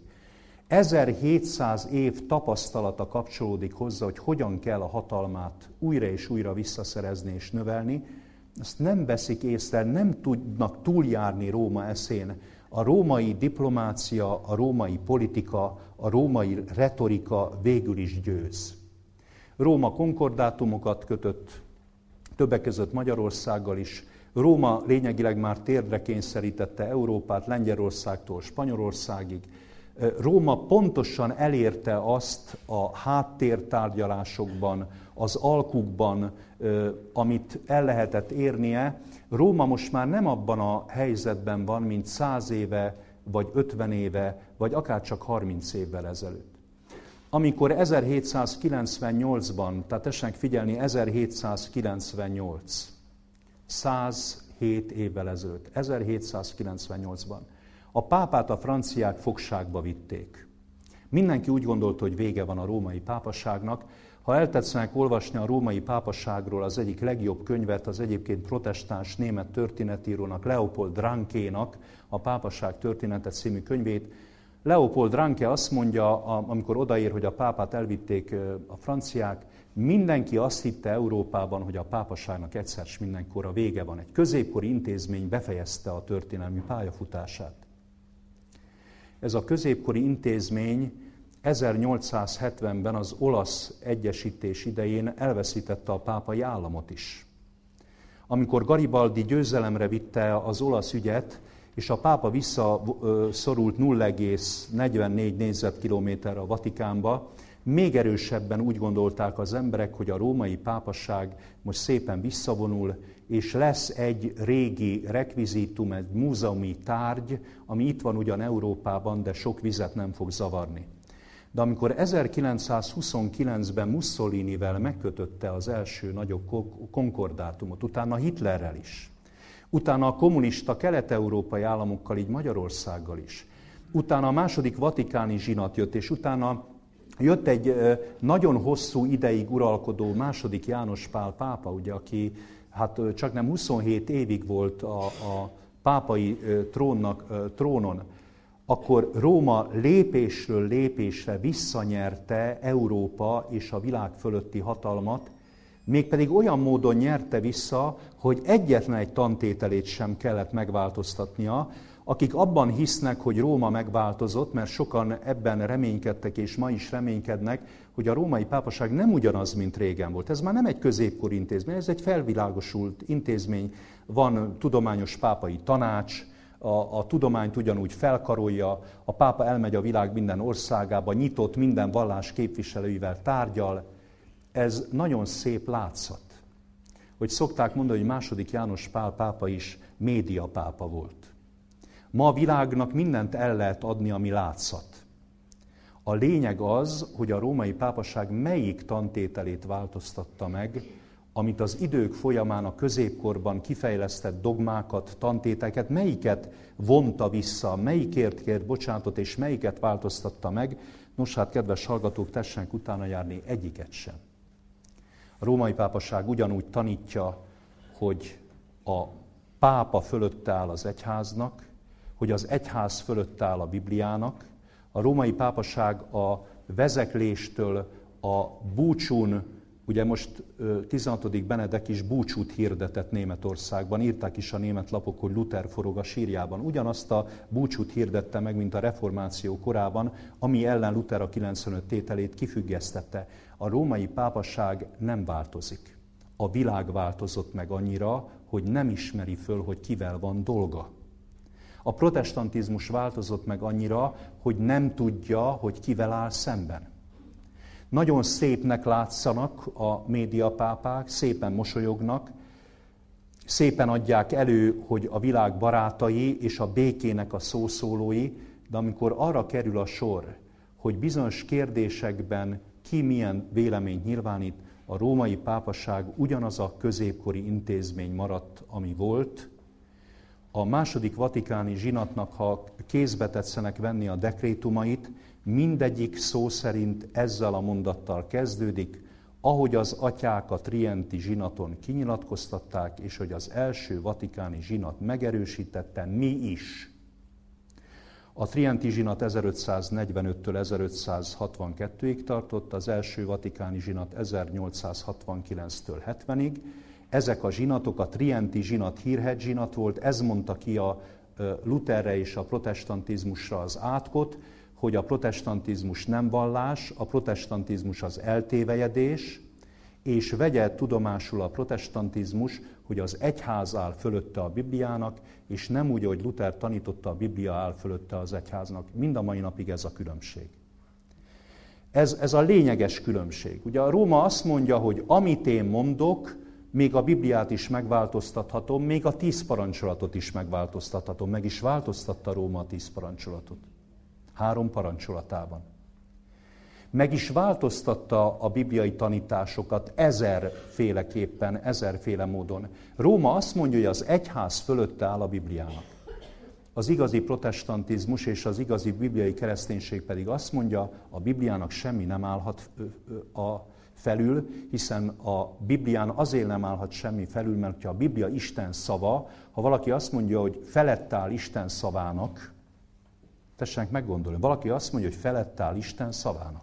A: 1700 év tapasztalata kapcsolódik hozzá, hogy hogyan kell a hatalmát újra és újra visszaszerezni és növelni. Azt nem veszik észre, nem tudnak túljárni Róma eszén. A római diplomácia, a római politika, a római retorika végül is győz. Róma konkordátumokat kötött, többek között Magyarországgal is. Róma lényegileg már térdre kényszerítette Európát, Lengyelországtól Spanyolországig. Róma pontosan elérte azt a háttértárgyalásokban, az alkukban, amit el lehetett érnie. Róma most már nem abban a helyzetben van, mint 100 éve, vagy 50 éve, vagy akár csak 30 évvel ezelőtt. Amikor 1798-ban, tehát tessenek figyelni, 1798, 107 évvel ezelőtt, 1798-ban, a pápát a franciák fogságba vitték. Mindenki úgy gondolta, hogy vége van a római pápaságnak. Ha eltetszenek olvasni a római pápaságról az egyik legjobb könyvet, az egyébként protestáns német történetírónak, Leopold Rankénak a Pápaság története című könyvét, Leopold Ranke azt mondja, amikor odaér, hogy a pápát elvitték a franciák, mindenki azt hitte Európában, hogy a pápaságnak egyszer s mindenkorra vége van. Egy középkori intézmény befejezte a történelmi pályafutását. Ez a középkori intézmény 1870-ben az olasz egyesítés idején elveszítette a pápai államot is. Amikor Garibaldi győzelemre vitte az olasz ügyet, és a pápa visszaszorult 0,44 négyzetkilométerre a Vatikánba, még erősebben úgy gondolták az emberek, hogy a római pápaság most szépen visszavonul, és lesz egy régi rekvizitum, egy múzeumi tárgy, ami itt van ugyan Európában, de sok vizet nem fog zavarni. De amikor 1929-ben Mussolinivel megkötötte az első nagyobb konkordátumot, utána Hitlerrel is, utána a kommunista kelet-európai államokkal, így Magyarországgal is, utána a második vatikáni zsinat jött, és utána jött egy nagyon hosszú ideig uralkodó második János Pál pápa, ugye, aki hát csak nem 27 évig volt a pápai trónon, akkor Róma lépésről lépésre visszanyerte Európa és a világ fölötti hatalmat, mégpedig olyan módon nyerte vissza, hogy egyetlen egy tantételét sem kellett megváltoztatnia. Akik abban hisznek, hogy Róma megváltozott, mert sokan ebben reménykedtek, és ma is reménykednek, hogy a római pápaság nem ugyanaz, mint régen volt. Ez már nem egy középkori intézmény, ez egy felvilágosult intézmény. Van tudományos pápai tanács, a tudományt ugyanúgy felkarolja, a pápa elmegy a világ minden országába, nyitott, minden vallás képviselőivel tárgyal. Ez nagyon szép látszat. Hogy szokták mondani, hogy második János Pál pápa is médiapápa volt. Ma a világnak mindent el lehet adni, ami látszat. A lényeg az, hogy a római pápaság melyik tantételét változtatta meg, amit az idők folyamán a középkorban kifejlesztett dogmákat, tantételeket, melyiket vonta vissza, melyikért kért bocsánatot, és melyiket változtatta meg. Nos, hát kedves hallgatók, tessenek utána járni, egyiket sem. A római pápaság ugyanúgy tanítja, hogy a pápa fölött áll az egyháznak, hogy az egyház fölött áll a Bibliának. A római pápaság a vezekléstől a búcsún, ugye most 16. Benedek is búcsút hirdetett Németországban, írták is a német lapok, hogy Luther forog a sírjában. Ugyanazt a búcsút hirdette meg, mint a reformáció korában, ami ellen Luther a 95 tételét kifüggesztette. A római pápaság nem változik. A világ változott meg annyira, hogy nem ismeri föl, hogy kivel van dolga. A protestantizmus változott meg annyira, hogy nem tudja, hogy kivel áll szemben. Nagyon szépnek látszanak a médiapápák, szépen mosolyognak, szépen adják elő, hogy a világ barátai és a békének a szószólói, de amikor arra kerül a sor, hogy bizonyos kérdésekben ki milyen véleményt nyilvánít, a római pápaság ugyanaz a középkori intézmény maradt, ami volt. A második vatikáni zsinatnak, ha kézbe tetszenek venni a dekrétumait, mindegyik szó szerint ezzel a mondattal kezdődik, ahogy az atyák a trienti zsinaton kinyilatkoztatták, és hogy az első vatikáni zsinat megerősítette, mi is. A trienti zsinat 1545-től 1562-ig tartott, az első vatikáni zsinat 1869-től 70-ig. Ezek a zsinatok, a trienti zsinat hírhedt zsinat volt, ez mondta ki a Lutherre és a protestantizmusra az átkot, hogy a protestantizmus nem vallás, a protestantizmus az eltévejedés, és vegye tudomásul a protestantizmus, hogy az egyház áll fölötte a Bibliának, és nem úgy, ahogy Luther tanította, a Biblia áll fölötte az egyháznak. Mind a mai napig ez a különbség. Ez a lényeges különbség. Ugye a Róma azt mondja, hogy amit én mondok, még a Bibliát is megváltoztathatom, még a 10 parancsolatot is megváltoztathatom. Meg is változtatta Róma a 10 parancsolatot. 3 parancsolatában. Meg is változtatta a bibliai tanításokat 1000-féleképpen, 1000-féle módon. Róma azt mondja, hogy az egyház fölötte áll a Bibliának. Az igazi protestantizmus és az igazi bibliai kereszténység pedig azt mondja, a Bibliának semmi nem állhat felül, hiszen a Biblián azért nem állhat semmi felül, mert ha a Biblia Isten szava, ha valaki azt mondja, hogy felett áll Isten szavának, tessenek meggondolni, valaki azt mondja, hogy felett áll Isten szavának.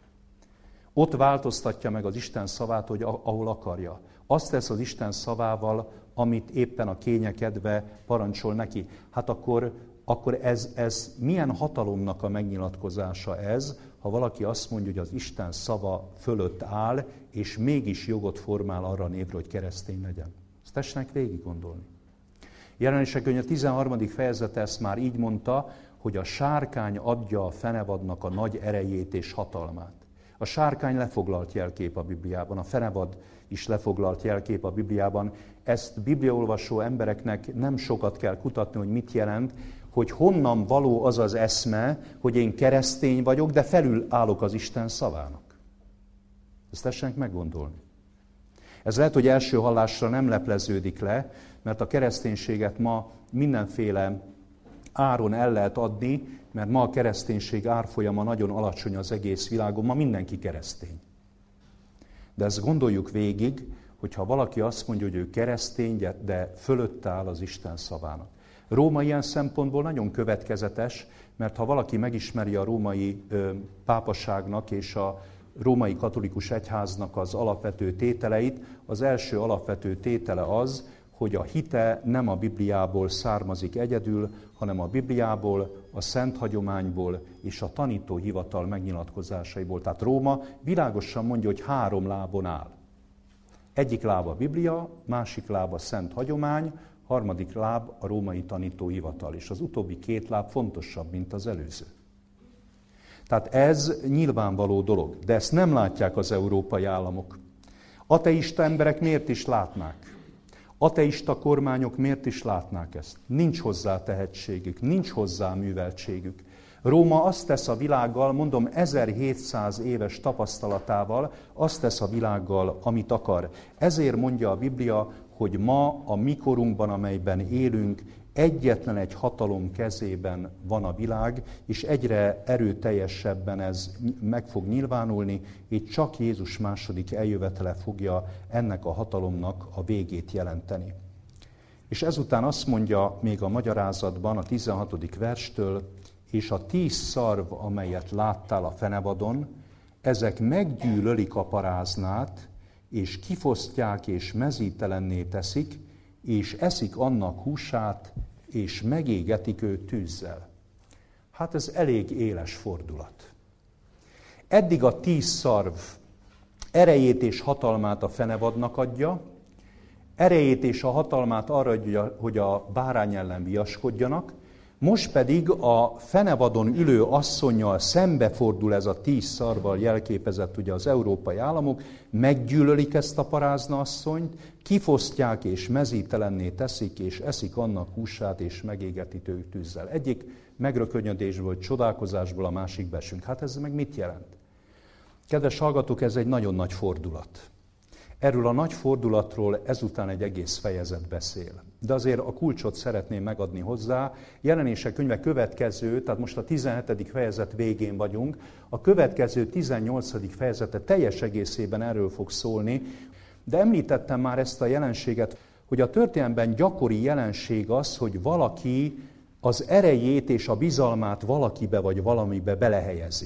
A: Ott változtatja meg az Isten szavát, hogy ahol akarja. Azt tesz az Isten szavával, amit éppen a kénye kedve parancsol neki. Hát akkor ez milyen hatalomnak a megnyilatkozása ez, ha valaki azt mondja, hogy az Isten szava fölött áll, és mégis jogot formál arra a névre, hogy keresztény legyen. Ezt tessenek végig gondolni. Jelenések könyve 13. fejezete ezt már így mondta, hogy a sárkány adja a fenevadnak a nagy erejét és hatalmát. A sárkány lefoglalt jelkép a Bibliában, a fenevad is lefoglalt jelkép a Bibliában. Ezt bibliaolvasó embereknek nem sokat kell kutatni, hogy mit jelent, hogy honnan való az az eszme, hogy én keresztény vagyok, de felül állok az Isten szavának. Ezt tessenek meggondolni. Ez lehet, hogy első hallásra nem lepleződik le, mert a kereszténységet ma mindenféle áron el lehet adni, mert ma a kereszténység árfolyama nagyon alacsony az egész világon, ma mindenki keresztény. De ezt gondoljuk végig, hogyha valaki azt mondja, hogy ő keresztény, de fölött áll az Isten szavának. Róma ilyen szempontból nagyon következetes, mert ha valaki megismeri a római pápaságnak és a római katolikus egyháznak az alapvető tételeit, az első alapvető tétele az, hogy a hite nem a Bibliából származik egyedül, hanem a Bibliából, a szent hagyományból és a tanítóhivatal megnyilatkozásaiból. Tehát Róma világosan mondja, hogy 3 lábon áll. Egyik láb a Biblia, másik láb a szent hagyomány, harmadik láb a római tanítóhivatal, és az utóbbi 2 láb fontosabb, mint az előző. Tehát ez nyilvánvaló dolog, de ezt nem látják az európai államok. Ateista emberek miért is látnák? Ateista kormányok miért is látnák ezt? Nincs hozzá tehetségük, nincs hozzá műveltségük. Róma azt tesz a világgal, mondom 1700 éves tapasztalatával, azt tesz a világgal, amit akar. Ezért mondja a Biblia, hogy ma a mi korunkban, amelyben élünk, Egyetlen egy hatalom kezében van a világ, és egyre erőteljesebben ez meg fog nyilvánulni, így csak Jézus második eljövetele fogja ennek a hatalomnak a végét jelenteni. És ezután azt mondja még a magyarázatban, a 16. verstől, és a 10 szarv, amelyet láttál a fenevadon, ezek meggyűlölik a paráznát, és kifosztják és mezítelenné teszik, és eszik annak húsát, és megégetik őt tűzzel. Hát ez elég éles fordulat. Eddig a 10 szarv erejét és hatalmát a fenevadnak adja, erejét és a hatalmát arra, hogy a bárány ellen viaskodjanak, most pedig a fenevadon ülő asszonnyal szembefordul ez a 10 szarvval jelképezett ugye az európai államok, meggyűlölik ezt a parázna asszonyt, kifosztják és mezítelenné teszik, és eszik annak húsát, és megégetik őt tűzzel. Egyik megrökönyödésből, csodálkozásból a másikba esünk. Hát ez meg mit jelent? Kedves hallgatók, ez egy nagyon nagy fordulat. Erről a nagy fordulatról ezután egy egész fejezet beszél. De azért a kulcsot szeretném megadni hozzá. Jelenések könyve következő, tehát most a 17. fejezet végén vagyunk, a következő 18. fejezete teljes egészében erről fog szólni. De említettem már ezt a jelenséget, hogy a történelemben gyakori jelenség az, hogy valaki az erejét és a bizalmát valakibe vagy valamibe belehelyezi.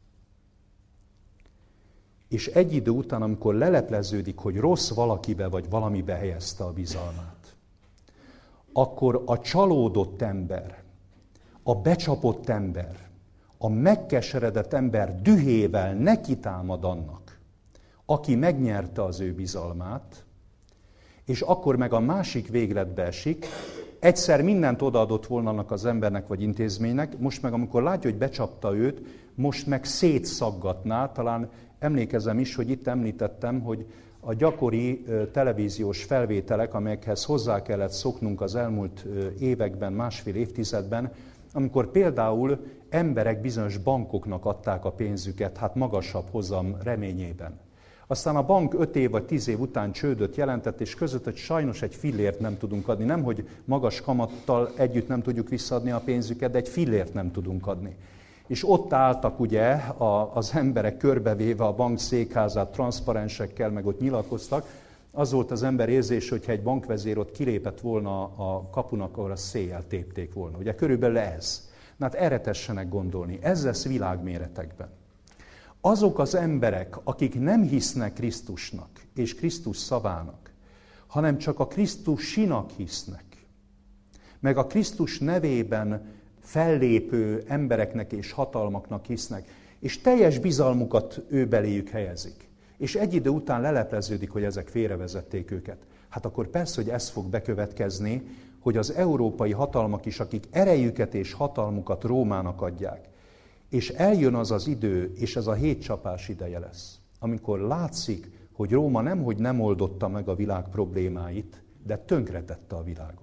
A: És egy idő után, amikor lelepleződik, hogy rossz valakibe vagy valamibe helyezte a bizalmát, akkor a csalódott ember, a becsapott ember, a megkeseredett ember dühével nekitámad annak, aki megnyerte az ő bizalmát, és akkor meg a másik végletbe esik, egyszer mindent odaadott volna annak az embernek vagy intézménynek, most meg amikor látja, hogy becsapta őt, most meg szétszaggatná, talán emlékezem is, hogy itt említettem, hogy a gyakori televíziós felvételek, amelyekhez hozzá kellett szoknunk az elmúlt években, másfél évtizedben, amikor például emberek bizonyos bankoknak adták a pénzüket, hát magasabb hozam reményében. Aztán a bank 5 év vagy 10 év után csődöt jelentett, és között, hogy sajnos egy fillért nem tudunk adni. Nem, hogy magas kamattal együtt nem tudjuk visszaadni a pénzüket, de egy fillért nem tudunk adni. És ott álltak ugye az emberek körbevéve a bank székházát transzparensekkel, meg ott nyilatkoztak. Az volt az ember érzés, hogyha egy bankvezér ott kilépett volna a kapunak, ahol a széjjel tépték volna. Ugye körülbelül ez. Na hát erre tessenek gondolni. Ez lesz világméretekben. Azok az emberek, akik nem hisznek Krisztusnak és Krisztus szavának, hanem csak a Krisztusinak hisznek, meg a Krisztus nevében fellépő embereknek és hatalmaknak hisznek, és teljes bizalmukat ő beléjük helyezik. És egy idő után lelepleződik, hogy ezek félrevezették őket. Hát akkor persze, hogy ez fog bekövetkezni, hogy az európai hatalmak is, akik erejüket és hatalmukat Rómának adják, és eljön az az idő, és ez a hétcsapás ideje lesz, amikor látszik, hogy Róma nemhogy nem oldotta meg a világ problémáit, de tönkretette a világot.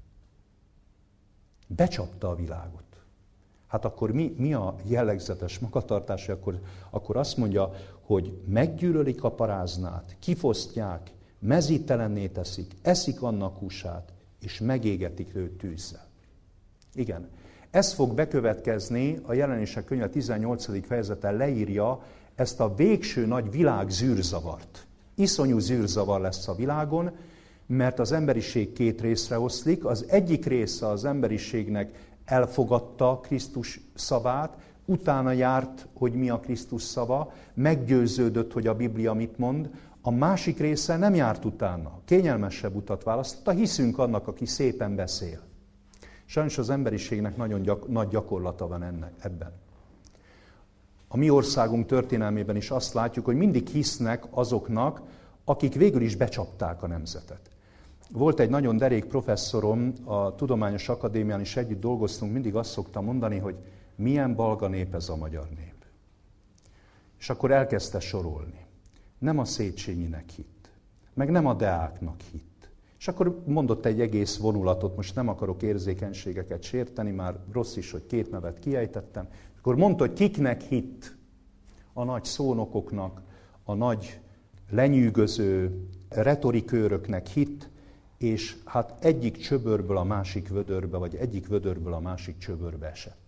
A: Becsapta a világot. Hát akkor mi a jellegzetes magatartása? Akkor azt mondja, hogy meggyűlölik a paráznát, kifosztják, mezítelenné teszik, eszik annak húsát, és megégetik őt tűzzel. Igen, ez fog bekövetkezni, a Jelenések könyve 18. fejezete leírja ezt a végső nagy világ zűrzavart. Iszonyú zűrzavar lesz a világon, mert az emberiség 2 részre oszlik. Az egyik része az emberiségnek elfogadta Krisztus szavát, utána járt, hogy mi a Krisztus szava, meggyőződött, hogy a Biblia mit mond, a másik része nem járt utána, kényelmesebb utat választotta, hiszünk annak, aki szépen beszél. Sajnos az emberiségnek nagyon nagy gyakorlata van ebben. A mi országunk történelmében is azt látjuk, hogy mindig hisznek azoknak, akik végül is becsapták a nemzetet. Volt egy nagyon derék professzorom, a Tudományos Akadémián is együtt dolgoztunk, mindig azt szokta mondani, hogy milyen balga nép ez a magyar nép. És akkor elkezdte sorolni. Nem a Széchenyinek hitt, meg nem a Deáknak hitt. És akkor mondott egy egész vonulatot, most nem akarok érzékenységeket sérteni, már rossz is, hogy 2 nevet kiejtettem. Akkor mondta, hogy kiknek hitt, a nagy szónokoknak, a nagy lenyűgöző retorikőröknek hitt, és hát egyik csöbörből a másik vödörbe, vagy egyik vödörből a másik csöbörbe esett.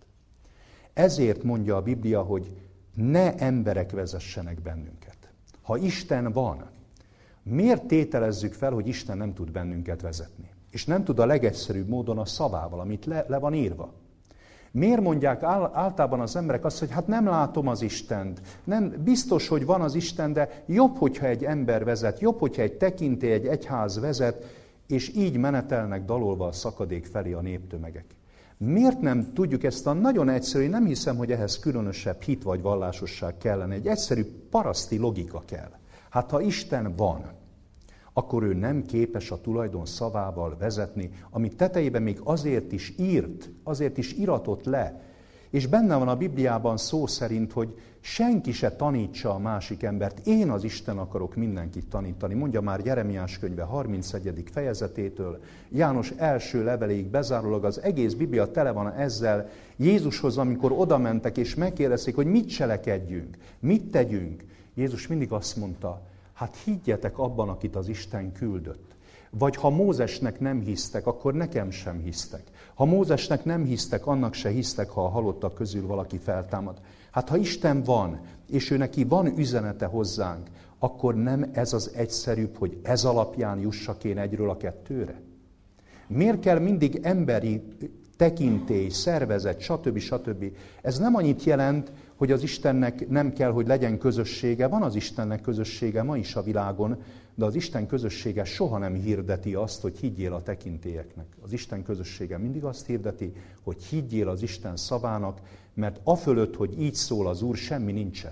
A: Ezért mondja a Biblia, hogy ne emberek vezessenek bennünket. Ha Isten van, miért tételezzük fel, hogy Isten nem tud bennünket vezetni? És nem tud a legegyszerűbb módon a szavával, amit le van írva. Miért mondják általában az emberek azt, hogy hát nem látom az Istent, nem biztos, hogy van az Isten, de jobb, hogyha egy ember vezet, jobb, hogyha egy tekintély, egy egyház vezet, és így menetelnek dalolva a szakadék felé a néptömegek. Miért nem tudjuk ezt a nagyon egyszerű, nem hiszem, hogy ehhez különösebb hit vagy vallásosság kellene, egy egyszerű paraszti logika kell. Hát ha Isten van, akkor ő nem képes a tulajdon szavával vezetni, amit tetejében még azért is írt, azért is iratott le. És benne van a Bibliában szó szerint, hogy senki se tanítsa a másik embert. Én az Isten akarok mindenkit tanítani. Mondja már Jeremiás könyve 31. fejezetétől, János első leveléig bezárólag az egész Biblia tele van ezzel. Jézushoz, amikor oda mentek és megkérdezték, hogy mit cselekedjünk, mit tegyünk, Jézus mindig azt mondta, hát higgyetek abban, akit az Isten küldött. Vagy ha Mózesnek nem hisztek, akkor nekem sem hisztek. Ha Mózesnek nem hisztek, annak se hisztek, ha a halottak közül valaki feltámad. Hát ha Isten van, és ő neki van üzenete hozzánk, akkor nem ez az egyszerűbb, hogy ez alapján jussak én egyről a kettőre? Miért kell mindig emberi tekintély, szervezet, stb. Ez nem annyit jelent, hogy az Istennek nem kell, hogy legyen közössége. Van az Istennek közössége ma is a világon, de az Isten közössége soha nem hirdeti azt, hogy higgyél a tekintélyeknek. Az Isten közössége mindig azt hirdeti, hogy higgyél az Isten szavának, mert afölött, hogy így szól az Úr, semmi nincsen.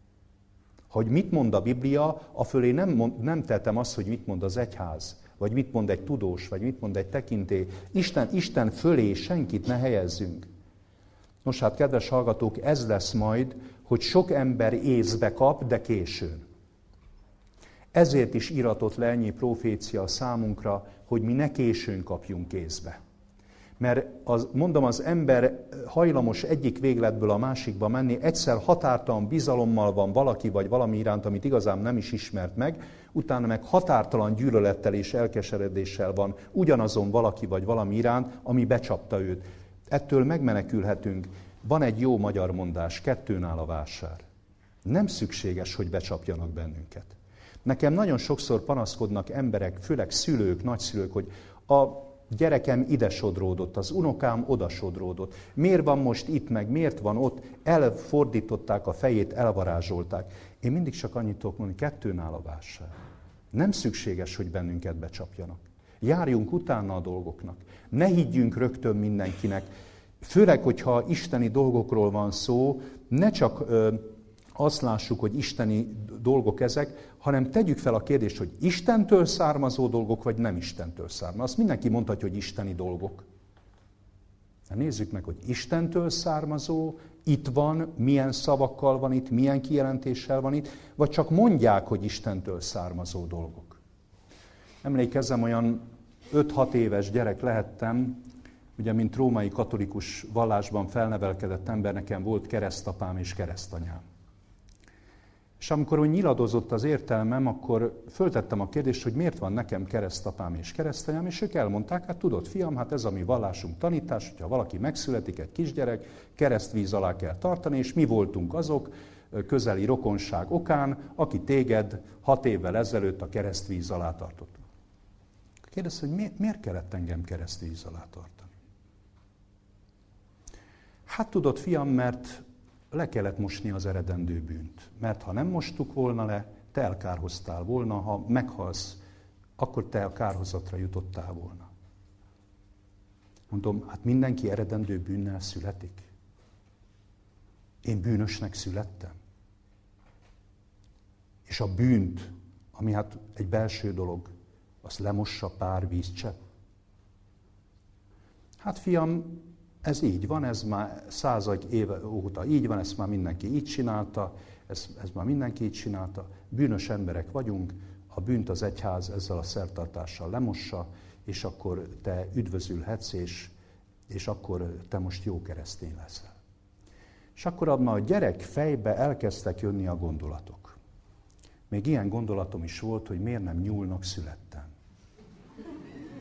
A: Hogy mit mond a Biblia, afölé nem tettem azt, hogy mit mond az egyház, vagy mit mond egy tudós, vagy mit mond egy tekintély. Isten fölé senkit ne helyezzünk. Nos hát, kedves hallgatók, ez lesz majd, hogy sok ember észbe kap, de későn. Ezért is iratott le ennyi profécia a számunkra, hogy mi ne későn kapjunk észbe. Mert mondom, az ember hajlamos egyik végletből a másikba menni, egyszer határtalan bizalommal van valaki vagy valami iránt, amit igazán nem is ismert meg, utána meg határtalan gyűlölettel és elkeseredéssel van ugyanazon valaki vagy valami iránt, ami becsapta őt. Ettől megmenekülhetünk. Van egy jó magyar mondás, kettőn áll a vásár. Nem szükséges, hogy becsapjanak bennünket. Nekem nagyon sokszor panaszkodnak emberek, főleg szülők, nagyszülők, hogy a gyerekem ide sodródott, az unokám oda sodródott. Miért van most itt, meg miért van ott? Elfordították a fejét, elvarázsolták. Én mindig csak annyit tudok mondani, kettőn áll a vásár. Nem szükséges, hogy bennünket becsapjanak. Járjunk utána a dolgoknak. Ne higgyünk rögtön mindenkinek. Főleg, hogyha isteni dolgokról van szó, ne csak azt lássuk, hogy isteni dolgok ezek, hanem tegyük fel a kérdést, hogy Istentől származó dolgok, vagy nem Istentől származó. Azt mindenki mondhatja, hogy isteni dolgok. De nézzük meg, hogy Istentől származó, itt van, milyen szavakkal van itt, milyen kijelentéssel van itt, vagy csak mondják, hogy Istentől származó dolgok. Emlékezzem, olyan 5-6 éves gyerek lehettem, ugye, mint római katolikus vallásban felnevelkedett ember, nekem volt keresztapám és keresztanyám. És amikor úgy nyiladozott az értelmem, akkor föltettem a kérdést, hogy miért van nekem keresztapám és keresztanyám, és ők elmondták, hát tudod, fiam, hát ez a mi vallásunk tanítás, hogyha valaki megszületik, egy kisgyerek, keresztvíz alá kell tartani, és mi voltunk azok, közeli rokonság okán, aki téged 6 évvel ezelőtt a keresztvíz alá tartott. Kérdezte, hogy miért kellett engem keresztvíz alá tartani? Hát tudod, fiam, mert le kellett mosni az eredendő bűnt. Mert ha nem mostuk volna le, te elkárhoztál volna, ha meghalsz, akkor te a kárhozatra jutottál volna. Mondom, hát mindenki eredendő bűnnel születik. Én bűnösnek születtem. És a bűnt, ami hát egy belső dolog, azt lemossa pár vízcsepp. Hát fiam, ez így van, ez már 100 éve óta így van, ezt már mindenki így csinálta, ez már mindenki így csinálta. Bűnös emberek vagyunk, a bűnt az egyház ezzel a szertartással lemossa, és akkor te üdvözülhetsz, és akkor te most jó keresztény leszel. És akkor abban a gyerek fejbe elkezdtek jönni a gondolatok. Még ilyen gondolatom is volt, hogy miért nem nyúlnak születtem.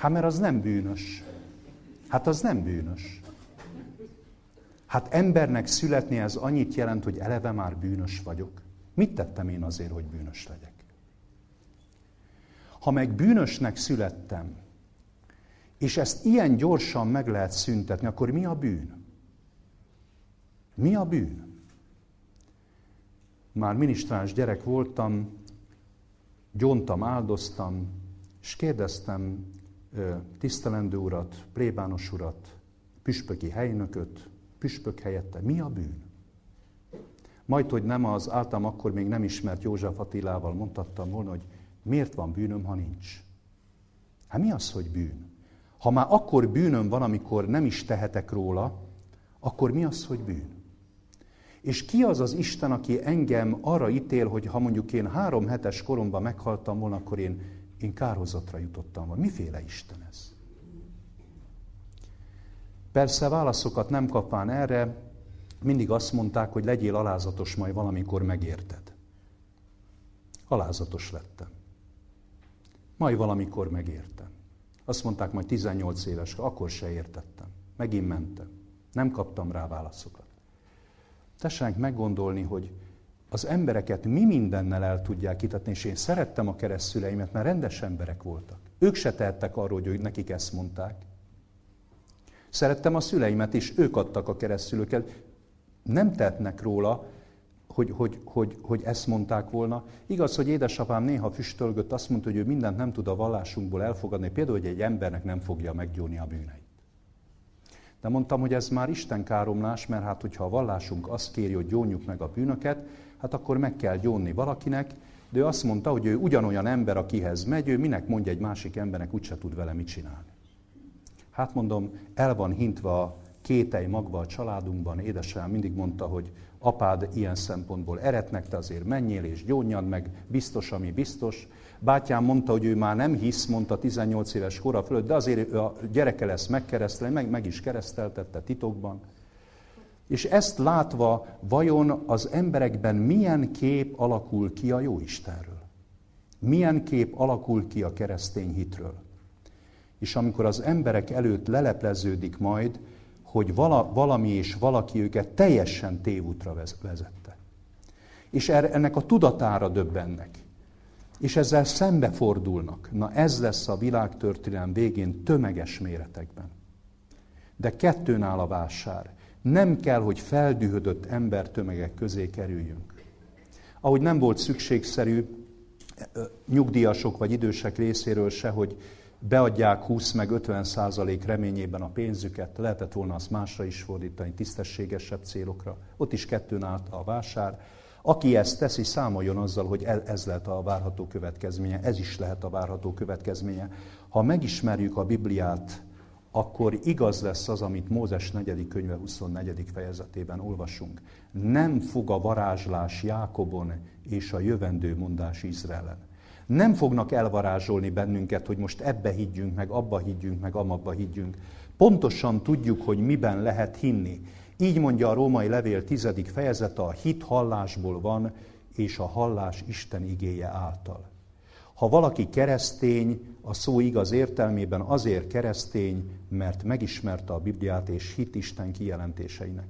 A: Hát mert az nem bűnös. Hát az nem bűnös. Hát embernek születni ez annyit jelent, hogy eleve már bűnös vagyok. Mit tettem én azért, hogy bűnös legyek? Ha meg bűnösnek születtem, és ezt ilyen gyorsan meg lehet szüntetni, akkor mi a bűn? Mi a bűn? Már minisztráns gyerek voltam, gyóntam, áldoztam, és kérdeztem tisztelendő urat, plébános urat, püspöki helynököt, püspök helyette, mi a bűn? Majd, hogy nem az általam akkor még nem ismert József Attilával mondhattam volna, hogy miért van bűnöm, ha nincs? Hát mi az, hogy bűn? Ha már akkor bűnöm van, amikor nem is tehetek róla, akkor mi az, hogy bűn? És ki az az Isten, aki engem arra ítél, hogy ha mondjuk én 3 hetes koromban meghaltam volna, akkor én kárhozatra jutottam volna. Miféle Isten ez? Persze válaszokat nem kapván erre, mindig azt mondták, hogy legyél alázatos, majd valamikor megérted. Alázatos lettem. Majd valamikor megértem. Azt mondták, majd 18 éves, akkor se értettem. Megint mentem. Nem kaptam rá válaszokat. Tessenek meggondolni, hogy az embereket mi mindennel el tudják hitetni, és én szerettem a keresztszüleimet, mert rendes emberek voltak. Ők se tehettek arról, hogy nekik ezt mondták. Szerettem a szüleimet is, ők adtak a keresztszülőket. Nem tehetnek róla, hogy ezt mondták volna. Igaz, hogy édesapám néha füstölgött, azt mondta, hogy ő mindent nem tud a vallásunkból elfogadni, például, hogy egy embernek nem fogja meggyónni a bűneit. De mondtam, hogy ez már Isten káromlás, mert hát, hogyha a vallásunk azt kéri, hogy gyónjuk meg a bűnöket, hát akkor meg kell gyónni valakinek, de ő azt mondta, hogy ő ugyanolyan ember, akihez megy, ő minek mondja egy másik embernek, úgyse tud vele mit csinálni. Hát mondom, el van hintve a kételj magva a családunkban, édesem mindig mondta, hogy apád ilyen szempontból eretnek, te azért menjél és gyónjad meg, biztos, ami biztos. Bátyám mondta, hogy ő már nem hisz, mondta 18 éves kora fölött, de azért a gyereke lesz megkeresztelni, meg is kereszteltette titokban. És ezt látva, vajon az emberekben milyen kép alakul ki a Jóistenről? Milyen kép alakul ki a keresztény hitről? És amikor az emberek előtt lelepleződik majd, hogy valami és valaki őket teljesen tévútra vezette. És ennek a tudatára döbbennek. És ezzel szembefordulnak. Na ez lesz a világtörténelem végén tömeges méretekben. De kettőn áll a vásár. Nem kell, hogy feldühödött embertömegek közé kerüljünk. Ahogy nem volt szükségszerű nyugdíjasok vagy idősek részéről se, hogy beadják 20 meg 50% reményében a pénzüket, lehetett volna azt másra is fordítani, tisztességesebb célokra. Ott is kettőn állt a vásár. Aki ezt teszi, számoljon azzal, hogy ez lehet a várható következménye, ez is lehet a várható következménye. Ha megismerjük a Bibliát, akkor igaz lesz az, amit Mózes 4. könyve 24. fejezetében olvasunk. Nem fog a varázslás Jákobon és a jövendő mondás Izraelen. Nem fognak elvarázsolni bennünket, hogy most ebbe higgyünk, meg abba higgyünk, meg amabba higgyünk. Pontosan tudjuk, hogy miben lehet hinni. Így mondja a római levél 10. fejezete, a hit hallásból van, és a hallás Isten igéje által. Ha valaki keresztény, a szó igaz értelmében azért keresztény, mert megismerte a Bibliát és hit Isten kijelentéseinek.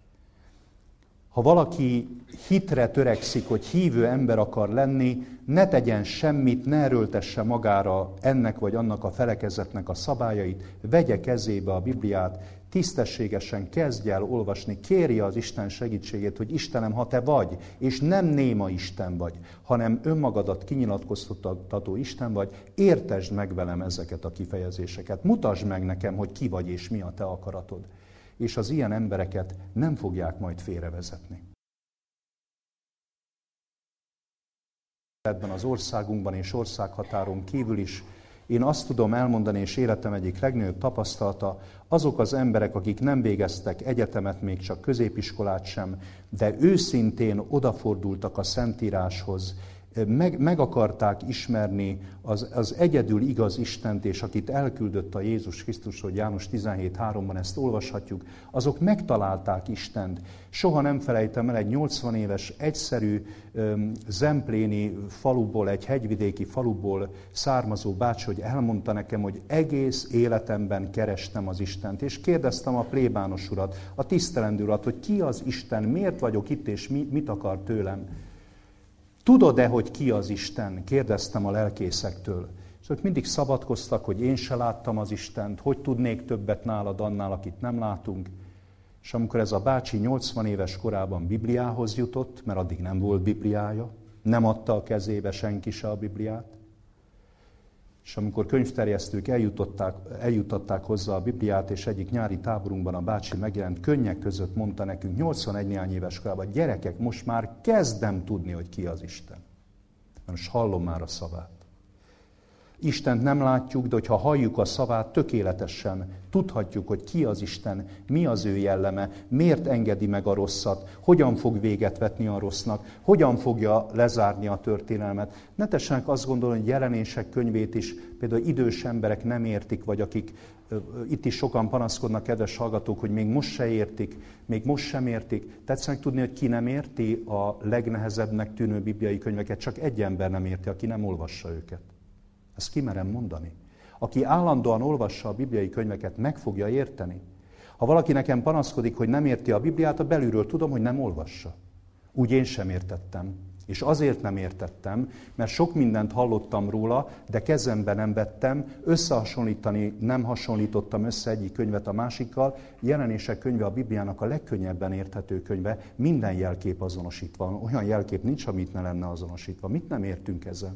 A: Ha valaki hitre törekszik, hogy hívő ember akar lenni, ne tegyen semmit, ne erőltesse magára ennek vagy annak a felekezetnek a szabályait, vegye kezébe a Bibliát, tisztességesen kezdj el olvasni, kérje az Isten segítségét, hogy Istenem, ha te vagy, és nem néma Isten vagy, hanem önmagadat kinyilatkoztató Isten vagy, értesd meg velem ezeket a kifejezéseket, mutasd meg nekem, hogy ki vagy és mi a te akaratod. És az ilyen embereket nem fogják majd félrevezetni. Ebben az országunkban és országhatáron kívül is én azt tudom elmondani, és életem egyik legnagyobb tapasztalata, azok az emberek, akik nem végeztek egyetemet, még csak középiskolát sem, de őszintén odafordultak a Szentíráshoz, meg akarták ismerni az egyedül igaz Istent, és akit elküldött a Jézus Krisztus, hogy János 17.3-ban ezt olvashatjuk, azok megtalálták Istent. Soha nem felejtem el egy 80 éves, egyszerű zempléni faluból, egy hegyvidéki faluból származó bácsi, hogy elmondta nekem, hogy egész életemben kerestem az Istent, és kérdeztem a plébános urat, a tisztelendő urat, hogy ki az Isten, miért vagyok itt, és mit akar tőlem. Tudod-e, hogy ki az Isten? Kérdeztem a lelkészektől. És ők mindig szabadkoztak, hogy én se láttam az Istent, hogy tudnék többet nálad annál, akit nem látunk. És amikor ez a bácsi 80 éves korában Bibliához jutott, mert addig nem volt Bibliája, nem adta a kezébe senki se a Bibliát, és amikor könyvterjesztők eljutották hozzá a Bibliát, és egyik nyári táborunkban a bácsi megjelent, könnyek között mondta nekünk, 81 néhány éves korában, gyerekek, most már kezdem tudni, hogy ki az Isten. Most hallom már a szavát. Istent nem látjuk, de hogyha halljuk a szavát, tökéletesen tudhatjuk, hogy ki az Isten, mi az ő jelleme, miért engedi meg a rosszat, hogyan fog véget vetni a rossznak, hogyan fogja lezárni a történelmet. Ne tessenek azt gondolni, hogy Jelenések könyvét is például idős emberek nem értik, vagy akik itt is sokan panaszkodnak, kedves hallgatók, hogy még most se értik, még most sem értik. Tetszenek tudni, hogy ki nem érti a legnehezebbnek tűnő bibliai könyveket, csak egy ember nem érti, aki nem olvassa őket. Ezt kimerem mondani. Aki állandóan olvassa a bibliai könyveket, meg fogja érteni. Ha valaki nekem panaszkodik, hogy nem érti a Bibliát, a belülről tudom, hogy nem olvassa. Úgy én sem értettem. És azért nem értettem, mert sok mindent hallottam róla, de kezembe nem vettem, összehasonlítani nem hasonlítottam össze egyik könyvet a másikkal. Jelenések könyve a Bibliának a legkönnyebben érthető könyve, minden jelkép azonosítva. Olyan jelkép nincs, amit ne lenne azonosítva. Mit nem értünk ezen?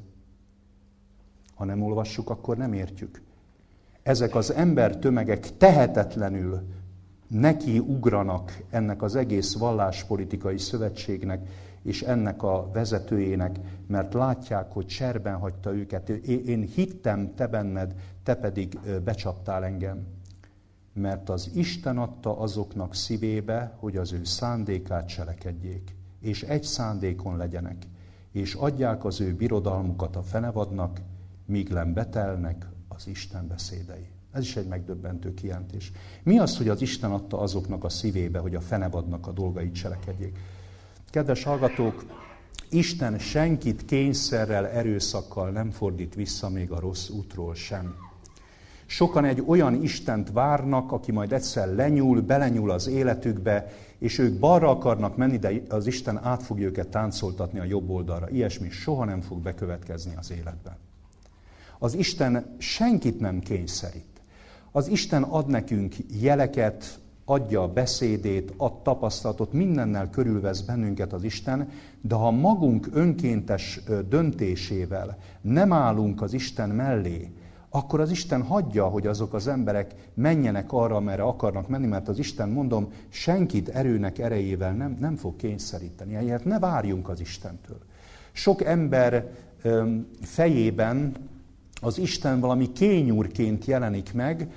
A: Ha nem olvassuk, akkor nem értjük. Ezek az embertömegek tehetetlenül neki ugranak ennek az egész valláspolitikai szövetségnek és ennek a vezetőjének, mert látják, hogy cserben hagyta őket. Én hittem te benned, te pedig becsaptál engem. Mert az Isten adta azoknak szívébe, hogy az ő szándékát cselekedjék, és egy szándékon legyenek, és adják az ő birodalmukat a fenevadnak, míg nem betelnek az Isten beszédei. Ez is egy megdöbbentő kijelentés. Mi az, hogy az Isten adta azoknak a szívébe, hogy a fenevadnak a dolgait cselekedjék? Kedves hallgatók, Isten senkit kényszerrel, erőszakkal nem fordít vissza, még a rossz útról sem. Sokan egy olyan Istent várnak, aki majd egyszer belenyúl az életükbe, és ők balra akarnak menni, de az Isten át fogja őket táncoltatni a jobb oldalra. Ilyesmi soha nem fog bekövetkezni az életben. Az Isten senkit nem kényszerít. Az Isten ad nekünk jeleket, adja a beszédét, ad tapasztalatot, mindennel körülvesz bennünket az Isten, de ha magunk önkéntes döntésével nem állunk az Isten mellé, akkor az Isten hagyja, hogy azok az emberek menjenek arra, amerre akarnak menni, mert az Isten, mondom, senkit erőnek erejével nem fog kényszeríteni. Ehhez ne várjunk az Istentől. Sok ember fejében az Isten valami kényúrként jelenik meg,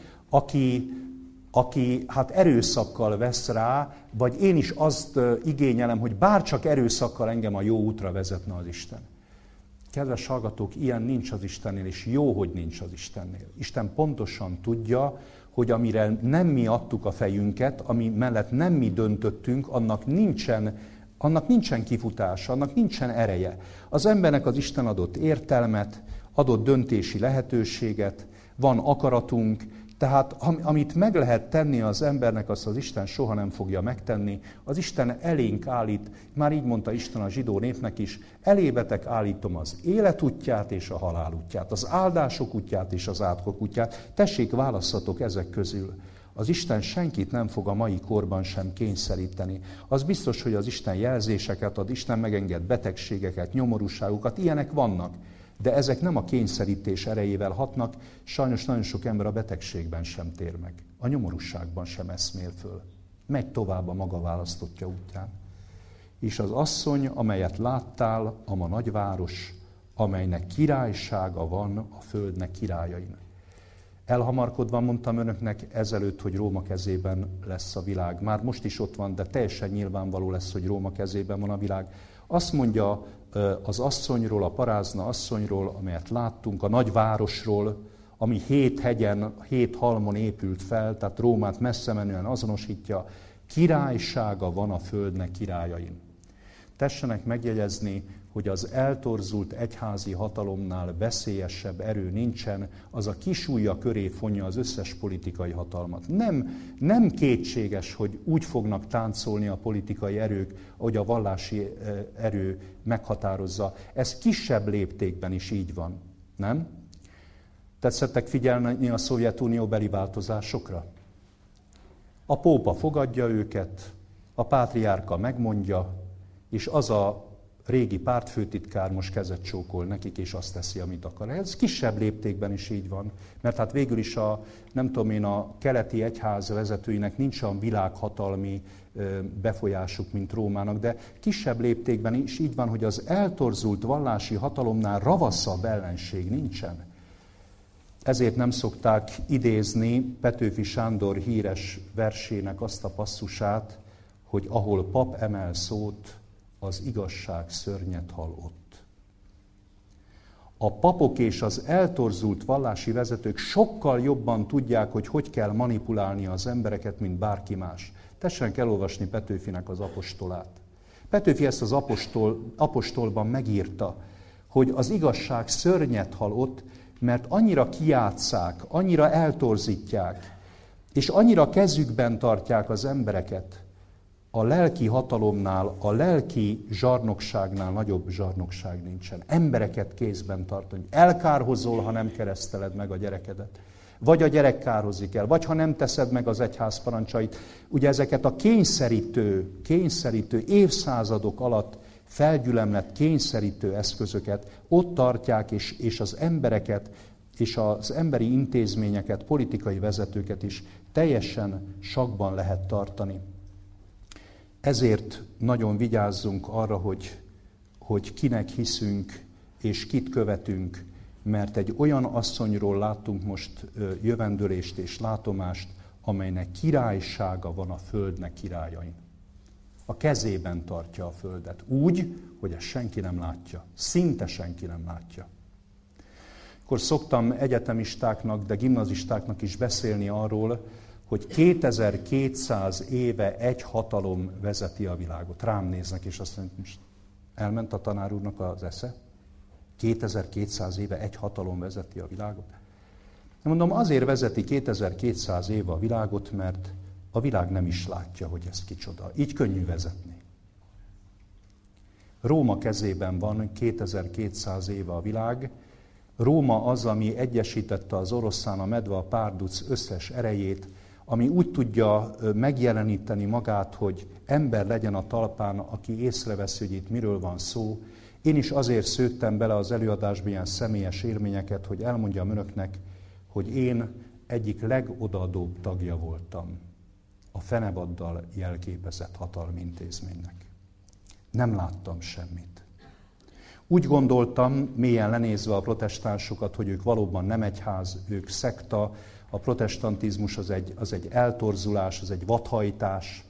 A: aki hát erőszakkal vesz rá, vagy én is azt igényelem, hogy bárcsak erőszakkal engem a jó útra vezetne az Isten. Kedves hallgatók, ilyen nincs az Istennél, és jó, hogy nincs az Istennél. Isten pontosan tudja, hogy amire nem mi adtuk a fejünket, ami mellett nem mi döntöttünk, annak nincsen kifutása, annak nincsen ereje. Az embernek az Isten adott értelmet, adott döntési lehetőséget, van akaratunk, tehát amit meg lehet tenni az embernek, azt az Isten soha nem fogja megtenni. Az Isten elénk állít, már így mondta Isten a zsidó népnek is, elébetek állítom az élet útját és a halál útját, az áldások útját és az átkok útját. Tessék, válasszatok ezek közül. Az Isten senkit nem fog a mai korban sem kényszeríteni. Az biztos, hogy az Isten jelzéseket ad, Isten megenged betegségeket, nyomorúságokat, ilyenek vannak. De ezek nem a kényszerítés erejével hatnak, sajnos nagyon sok ember a betegségben sem tér meg. A nyomorúságban sem eszmél föl. Megy tovább a maga választottja útján. És az asszony, amelyet láttál, ama nagyváros, amelynek királysága van a földnek királyain. Elhamarkodva mondtam önöknek ezelőtt, hogy Róma kezében lesz a világ. Már most is ott van, de teljesen nyilvánvaló lesz, hogy Róma kezében van a világ. Azt mondja az asszonyról, a parázna asszonyról, amelyet láttunk, a nagyvárosról, ami 7 hegyen, 7 halmon épült fel, tehát Rómát messze menően azonosítja, királysága van a földnek királyain. Tessenek megjegyezni, hogy az eltorzult egyházi hatalomnál veszélyesebb erő nincsen, az a kisujja köré fonja az összes politikai hatalmat. Nem kétséges, hogy úgy fognak táncolni a politikai erők, ahogy a vallási erő meghatározza. Ez kisebb léptékben is így van, nem? Tetszettek figyelni a Szovjetunió beli változásokra? A pópa fogadja őket, a pátriárka megmondja, és az a régi pártfőtitkár most kezet csókol nekik, és azt teszi, amit akar. Ez kisebb léptékben is így van, mert hát végül is a keleti egyház vezetőinek nincs olyan világhatalmi befolyásuk, mint Rómának, de kisebb léptékben is így van, hogy az eltorzult vallási hatalomnál ravaszabb ellenség nincsen. Ezért nem szokták idézni Petőfi Sándor híres versének azt a passzusát, hogy ahol pap emel szót, az igazság szörnyet hal ott. A papok és az eltorzult vallási vezetők sokkal jobban tudják, hogy kell manipulálni az embereket, mint bárki más. Tessenek elolvasni Petőfinek az apostolát. Petőfi ezt az apostolban megírta, hogy az igazság szörnyet hal ott, mert annyira kijátsszák, annyira eltorzítják, és annyira kezükben tartják az embereket. A lelki hatalomnál, a lelki zsarnokságnál nagyobb zsarnokság nincsen. Embereket kézben tartani. Elkárhozol, ha nem kereszteled meg a gyerekedet. Vagy a gyerek kárhozik el, vagy ha nem teszed meg az egyház parancsait. Ugye ezeket a kényszerítő évszázadok alatt felgyülemlett kényszerítő eszközöket ott tartják, és az embereket, és az emberi intézményeket, politikai vezetőket is teljesen sakban lehet tartani. Ezért nagyon vigyázzunk arra, hogy kinek hiszünk és kit követünk, mert egy olyan asszonyról láttunk most jövendőlést és látomást, amelynek királysága van a földnek királyain. A kezében tartja a földet. Úgy, hogy ezt senki nem látja. Szinte senki nem látja. Akkor szoktam egyetemistáknak, de gimnazistáknak is beszélni arról, hogy 2200 éve egy hatalom vezeti a világot. Rám néznek, és azt mondják, most elment a tanár úrnak az esze? 2200 éve egy hatalom vezeti a világot? Mondom, azért vezeti 2200 éve a világot, mert a világ nem is látja, hogy ez kicsoda. Így könnyű vezetni. Róma kezében van 2200 éve a világ. Róma az, ami egyesítette az oroszlán, a medve, a párduc összes erejét, ami úgy tudja megjeleníteni magát, hogy ember legyen a talpán, aki észreveszi, hogy itt miről van szó. Én is azért szőttem bele az előadásba ilyen személyes élményeket, hogy elmondjam önöknek, hogy én egyik legodaadóbb tagja voltam a fenevaddal jelképezett hatalmi intézménynek. Nem láttam semmit. Úgy gondoltam, mélyen lenézve a protestánsokat, hogy ők valóban nem egyház, ők szekta, a protestantizmus az egy eltorzulás, az egy vadhajtás.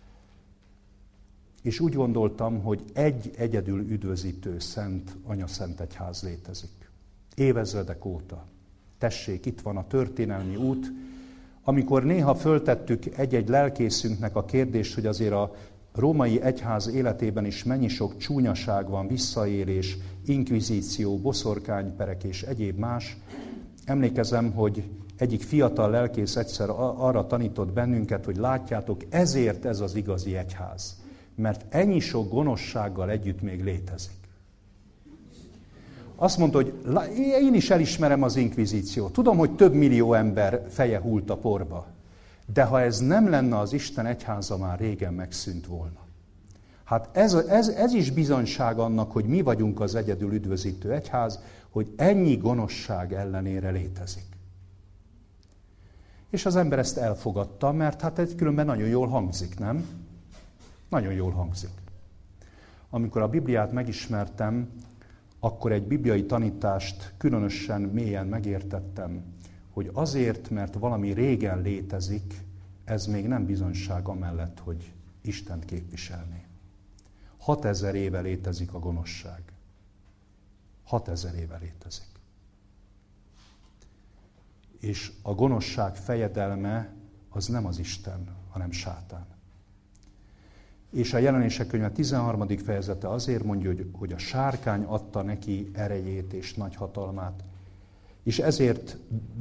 A: És úgy gondoltam, hogy egy egyedül üdvözítő szent, anyaszent egyház létezik. Évezredek óta. Tessék, itt van a történelmi út. Amikor néha föltettük egy-egy lelkészünknek a kérdést, hogy azért a római egyház életében is mennyi sok csúnyaság van, visszaélés, inkvizíció, boszorkányperek és egyéb más, emlékezem, hogy egyik fiatal lelkész egyszer arra tanított bennünket, hogy látjátok, ezért ez az igazi egyház. Mert ennyi sok gonoszsággal együtt még létezik. Azt mondta, hogy én is elismerem az inkvizíciót. Tudom, hogy több millió ember feje hult a porba. De ha ez nem lenne az Isten egyháza, már régen megszűnt volna. Hát ez is bizonyság annak, hogy mi vagyunk az egyedül üdvözítő egyház, hogy ennyi gonoszság ellenére létezik. És az ember ezt elfogadta, mert hát ez különben nagyon jól hangzik, nem? Nagyon jól hangzik. Amikor a Bibliát megismertem, akkor egy bibliai tanítást különösen mélyen megértettem, hogy azért, mert valami régen létezik, ez még nem bizonyság amellett, hogy Istent képviselné. 6000 éve létezik a gonoszság. 6000 éve létezik. És a gonoszság fejedelme az nem az Isten, hanem sátán. És a Jelenések könyve 13. fejezete azért mondja, hogy a sárkány adta neki erejét és nagy hatalmát. És ezért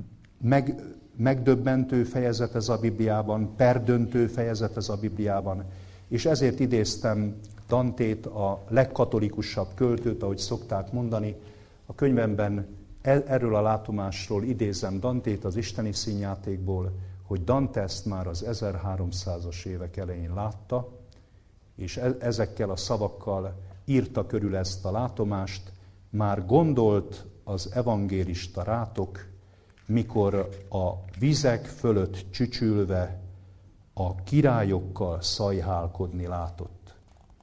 A: megdöbbentő fejezet ez a Bibliában, perdöntő fejezet ez a Bibliában, és ezért idéztem Dantét, a legkatolikusabb költőt, ahogy szokták mondani. A könyvemben erről a látomásról idézem Dantét az isteni színjátékból, hogy Dante ezt már az 1300-as évek elején látta, és ezekkel a szavakkal írta körül ezt a látomást. Már gondolt az evangélista rátok, mikor a vizek fölött csücsülve a királyokkal szajhálkodni látott.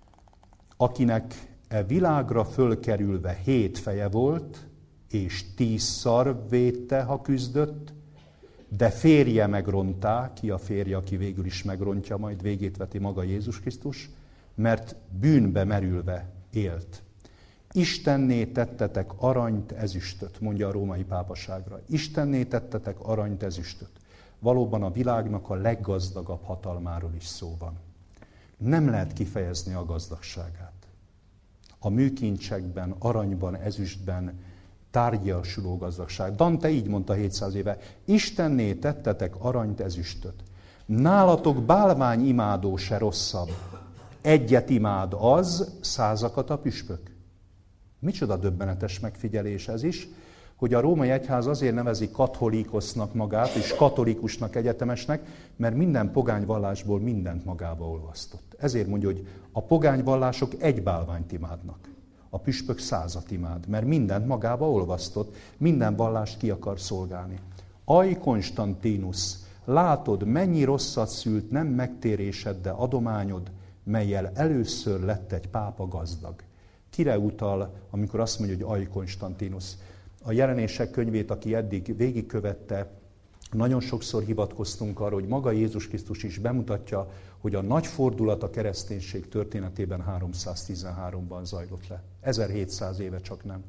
A: Akinek e világra fölkerülve 7 feje volt, és 10 szarv védte, ha küzdött, de férje megrontá, ki a férje, aki végül is megrontja, majd végét veti maga Jézus Krisztus, mert bűnbe merülve élt. Istenné tettetek aranyt, ezüstöt, mondja a római pápaságra. Istenné tettetek aranyt, ezüstöt. Valóban a világnak a leggazdagabb hatalmáról is szó van. Nem lehet kifejezni a gazdagságát. A műkincsekben, aranyban, ezüstben tárgyiasuló gazdagság. Dante így mondta 700 éve, Istenné tettetek aranyt, ezüstöt. Nálatok bálványimádó se rosszabb. Egyet imád az, 100-akat a püspök. Micsoda döbbenetes megfigyelés ez is, hogy a római egyház azért nevezi katholikosznak magát, és katolikusnak, egyetemesnek, mert minden pogány vallásból mindent magába olvasztott. Ezért mondja, hogy a pogány vallások egy bálványt imádnak. A püspök 100-at imád, mert mindent magába olvasztott, minden vallást ki akar szolgálni. Aj, Konstantinus, látod, mennyi rosszat szült nem megtérésed, de adományod, mellyel először lett egy pápa gazdag. Kire utal, amikor azt mondja, hogy Aj, Konstantinus? A Jelenések könyvét, aki eddig végigkövette, nagyon sokszor hivatkoztunk arra, hogy maga Jézus Krisztus is bemutatja, hogy a nagy fordulat a kereszténység történetében 313-ban zajlott le. 1700 éve csak nem.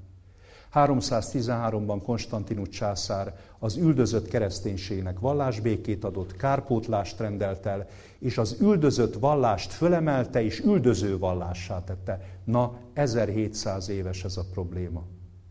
A: 313-ban Konstantinus császár az üldözött kereszténységnek vallásbékét adott, kárpótlást rendelt el, és az üldözött vallást fölemelte, és üldöző vallássá tette. Na, 1700 éves ez a probléma.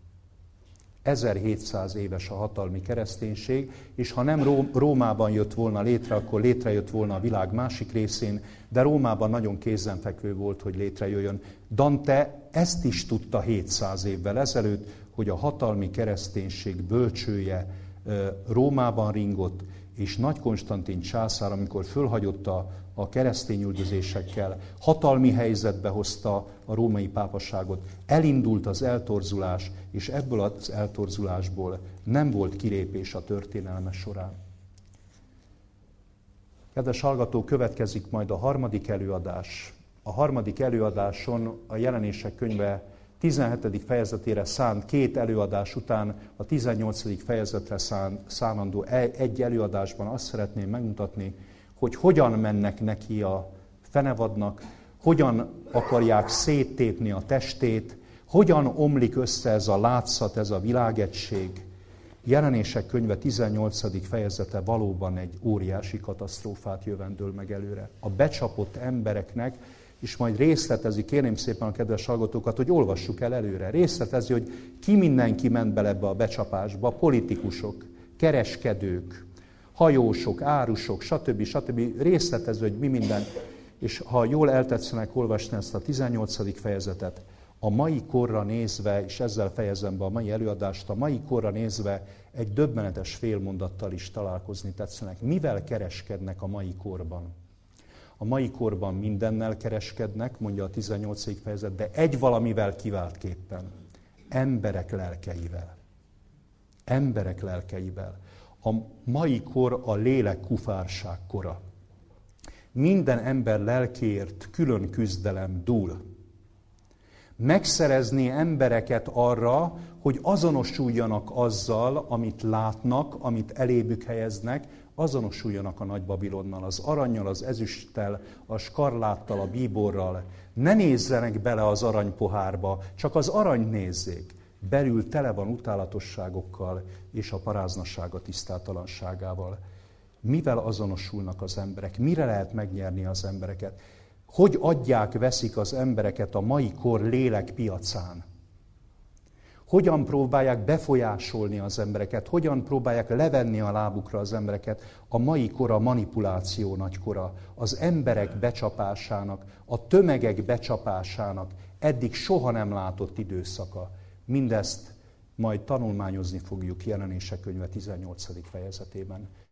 A: 1700 éves a hatalmi kereszténység, és ha nem Rómában jött volna létre, akkor létrejött volna a világ másik részén, de Rómában nagyon kézenfekvő volt, hogy létrejöjjön. Dante ezt is tudta 700 évvel ezelőtt, hogy a hatalmi kereszténység bölcsője Rómában ringott, és Nagy Konstantin császár, amikor fölhagyott a keresztény üldözésekkel, hatalmi helyzetbe hozta a római pápaságot, elindult az eltorzulás, és ebből az eltorzulásból nem volt kilépés a történelme során. Kedves hallgató, következik majd a harmadik előadás. A harmadik előadáson a Jelenések könyve 17. fejezetére szánt 2 előadás után a 18. fejezetre szánandó egy előadásban azt szeretném megmutatni, hogy hogyan mennek neki a fenevadnak, hogyan akarják széttépni a testét, hogyan omlik össze ez a látszat, ez a világegység. Jelenések könyve 18. fejezete valóban egy óriási katasztrófát jövendől meg előre. A becsapott embereknek, és majd részletezi, kérném szépen a kedves hallgatókat, hogy olvassuk el előre. Részletezi, hogy ki mindenki ment bele ebbe a becsapásba, politikusok, kereskedők, hajósok, árusok, stb. Részletező, hogy mi minden. És ha jól eltetszenek olvasni ezt a 18. fejezetet, a mai korra nézve, és ezzel fejezem be a mai előadást, a mai korra nézve egy döbbenetes félmondattal is találkozni tetszenek. Mivel kereskednek a mai korban? A mai korban mindennel kereskednek, mondja a 18. fejezet, de egy valamivel kiváltképpen. Emberek lelkeivel. Emberek lelkeivel. A mai kor a lélek kufárság kora. Minden ember lelkéért külön küzdelem dúl. Megszerezni embereket arra, hogy azonosuljanak azzal, amit látnak, amit elébük helyeznek, azonosuljanak a Nagy Babilonnal, az arannyal, az ezüsttel, a skarláttal, a bíborral. Ne nézzenek bele az aranypohárba, csak az arany nézzék. Belül tele van utálatosságokkal és a paráznassága tisztátalanságával. Mivel azonosulnak az emberek? Mire lehet megnyerni az embereket? Hogy adják, veszik az embereket a mai kor lélekpiacán? Hogyan próbálják befolyásolni az embereket? Hogyan próbálják levenni a lábukra az embereket? A mai kor a manipuláció nagykora, az emberek becsapásának, a tömegek becsapásának eddig soha nem látott időszaka. Mindezt majd tanulmányozni fogjuk Jelenések könyve 18. fejezetében.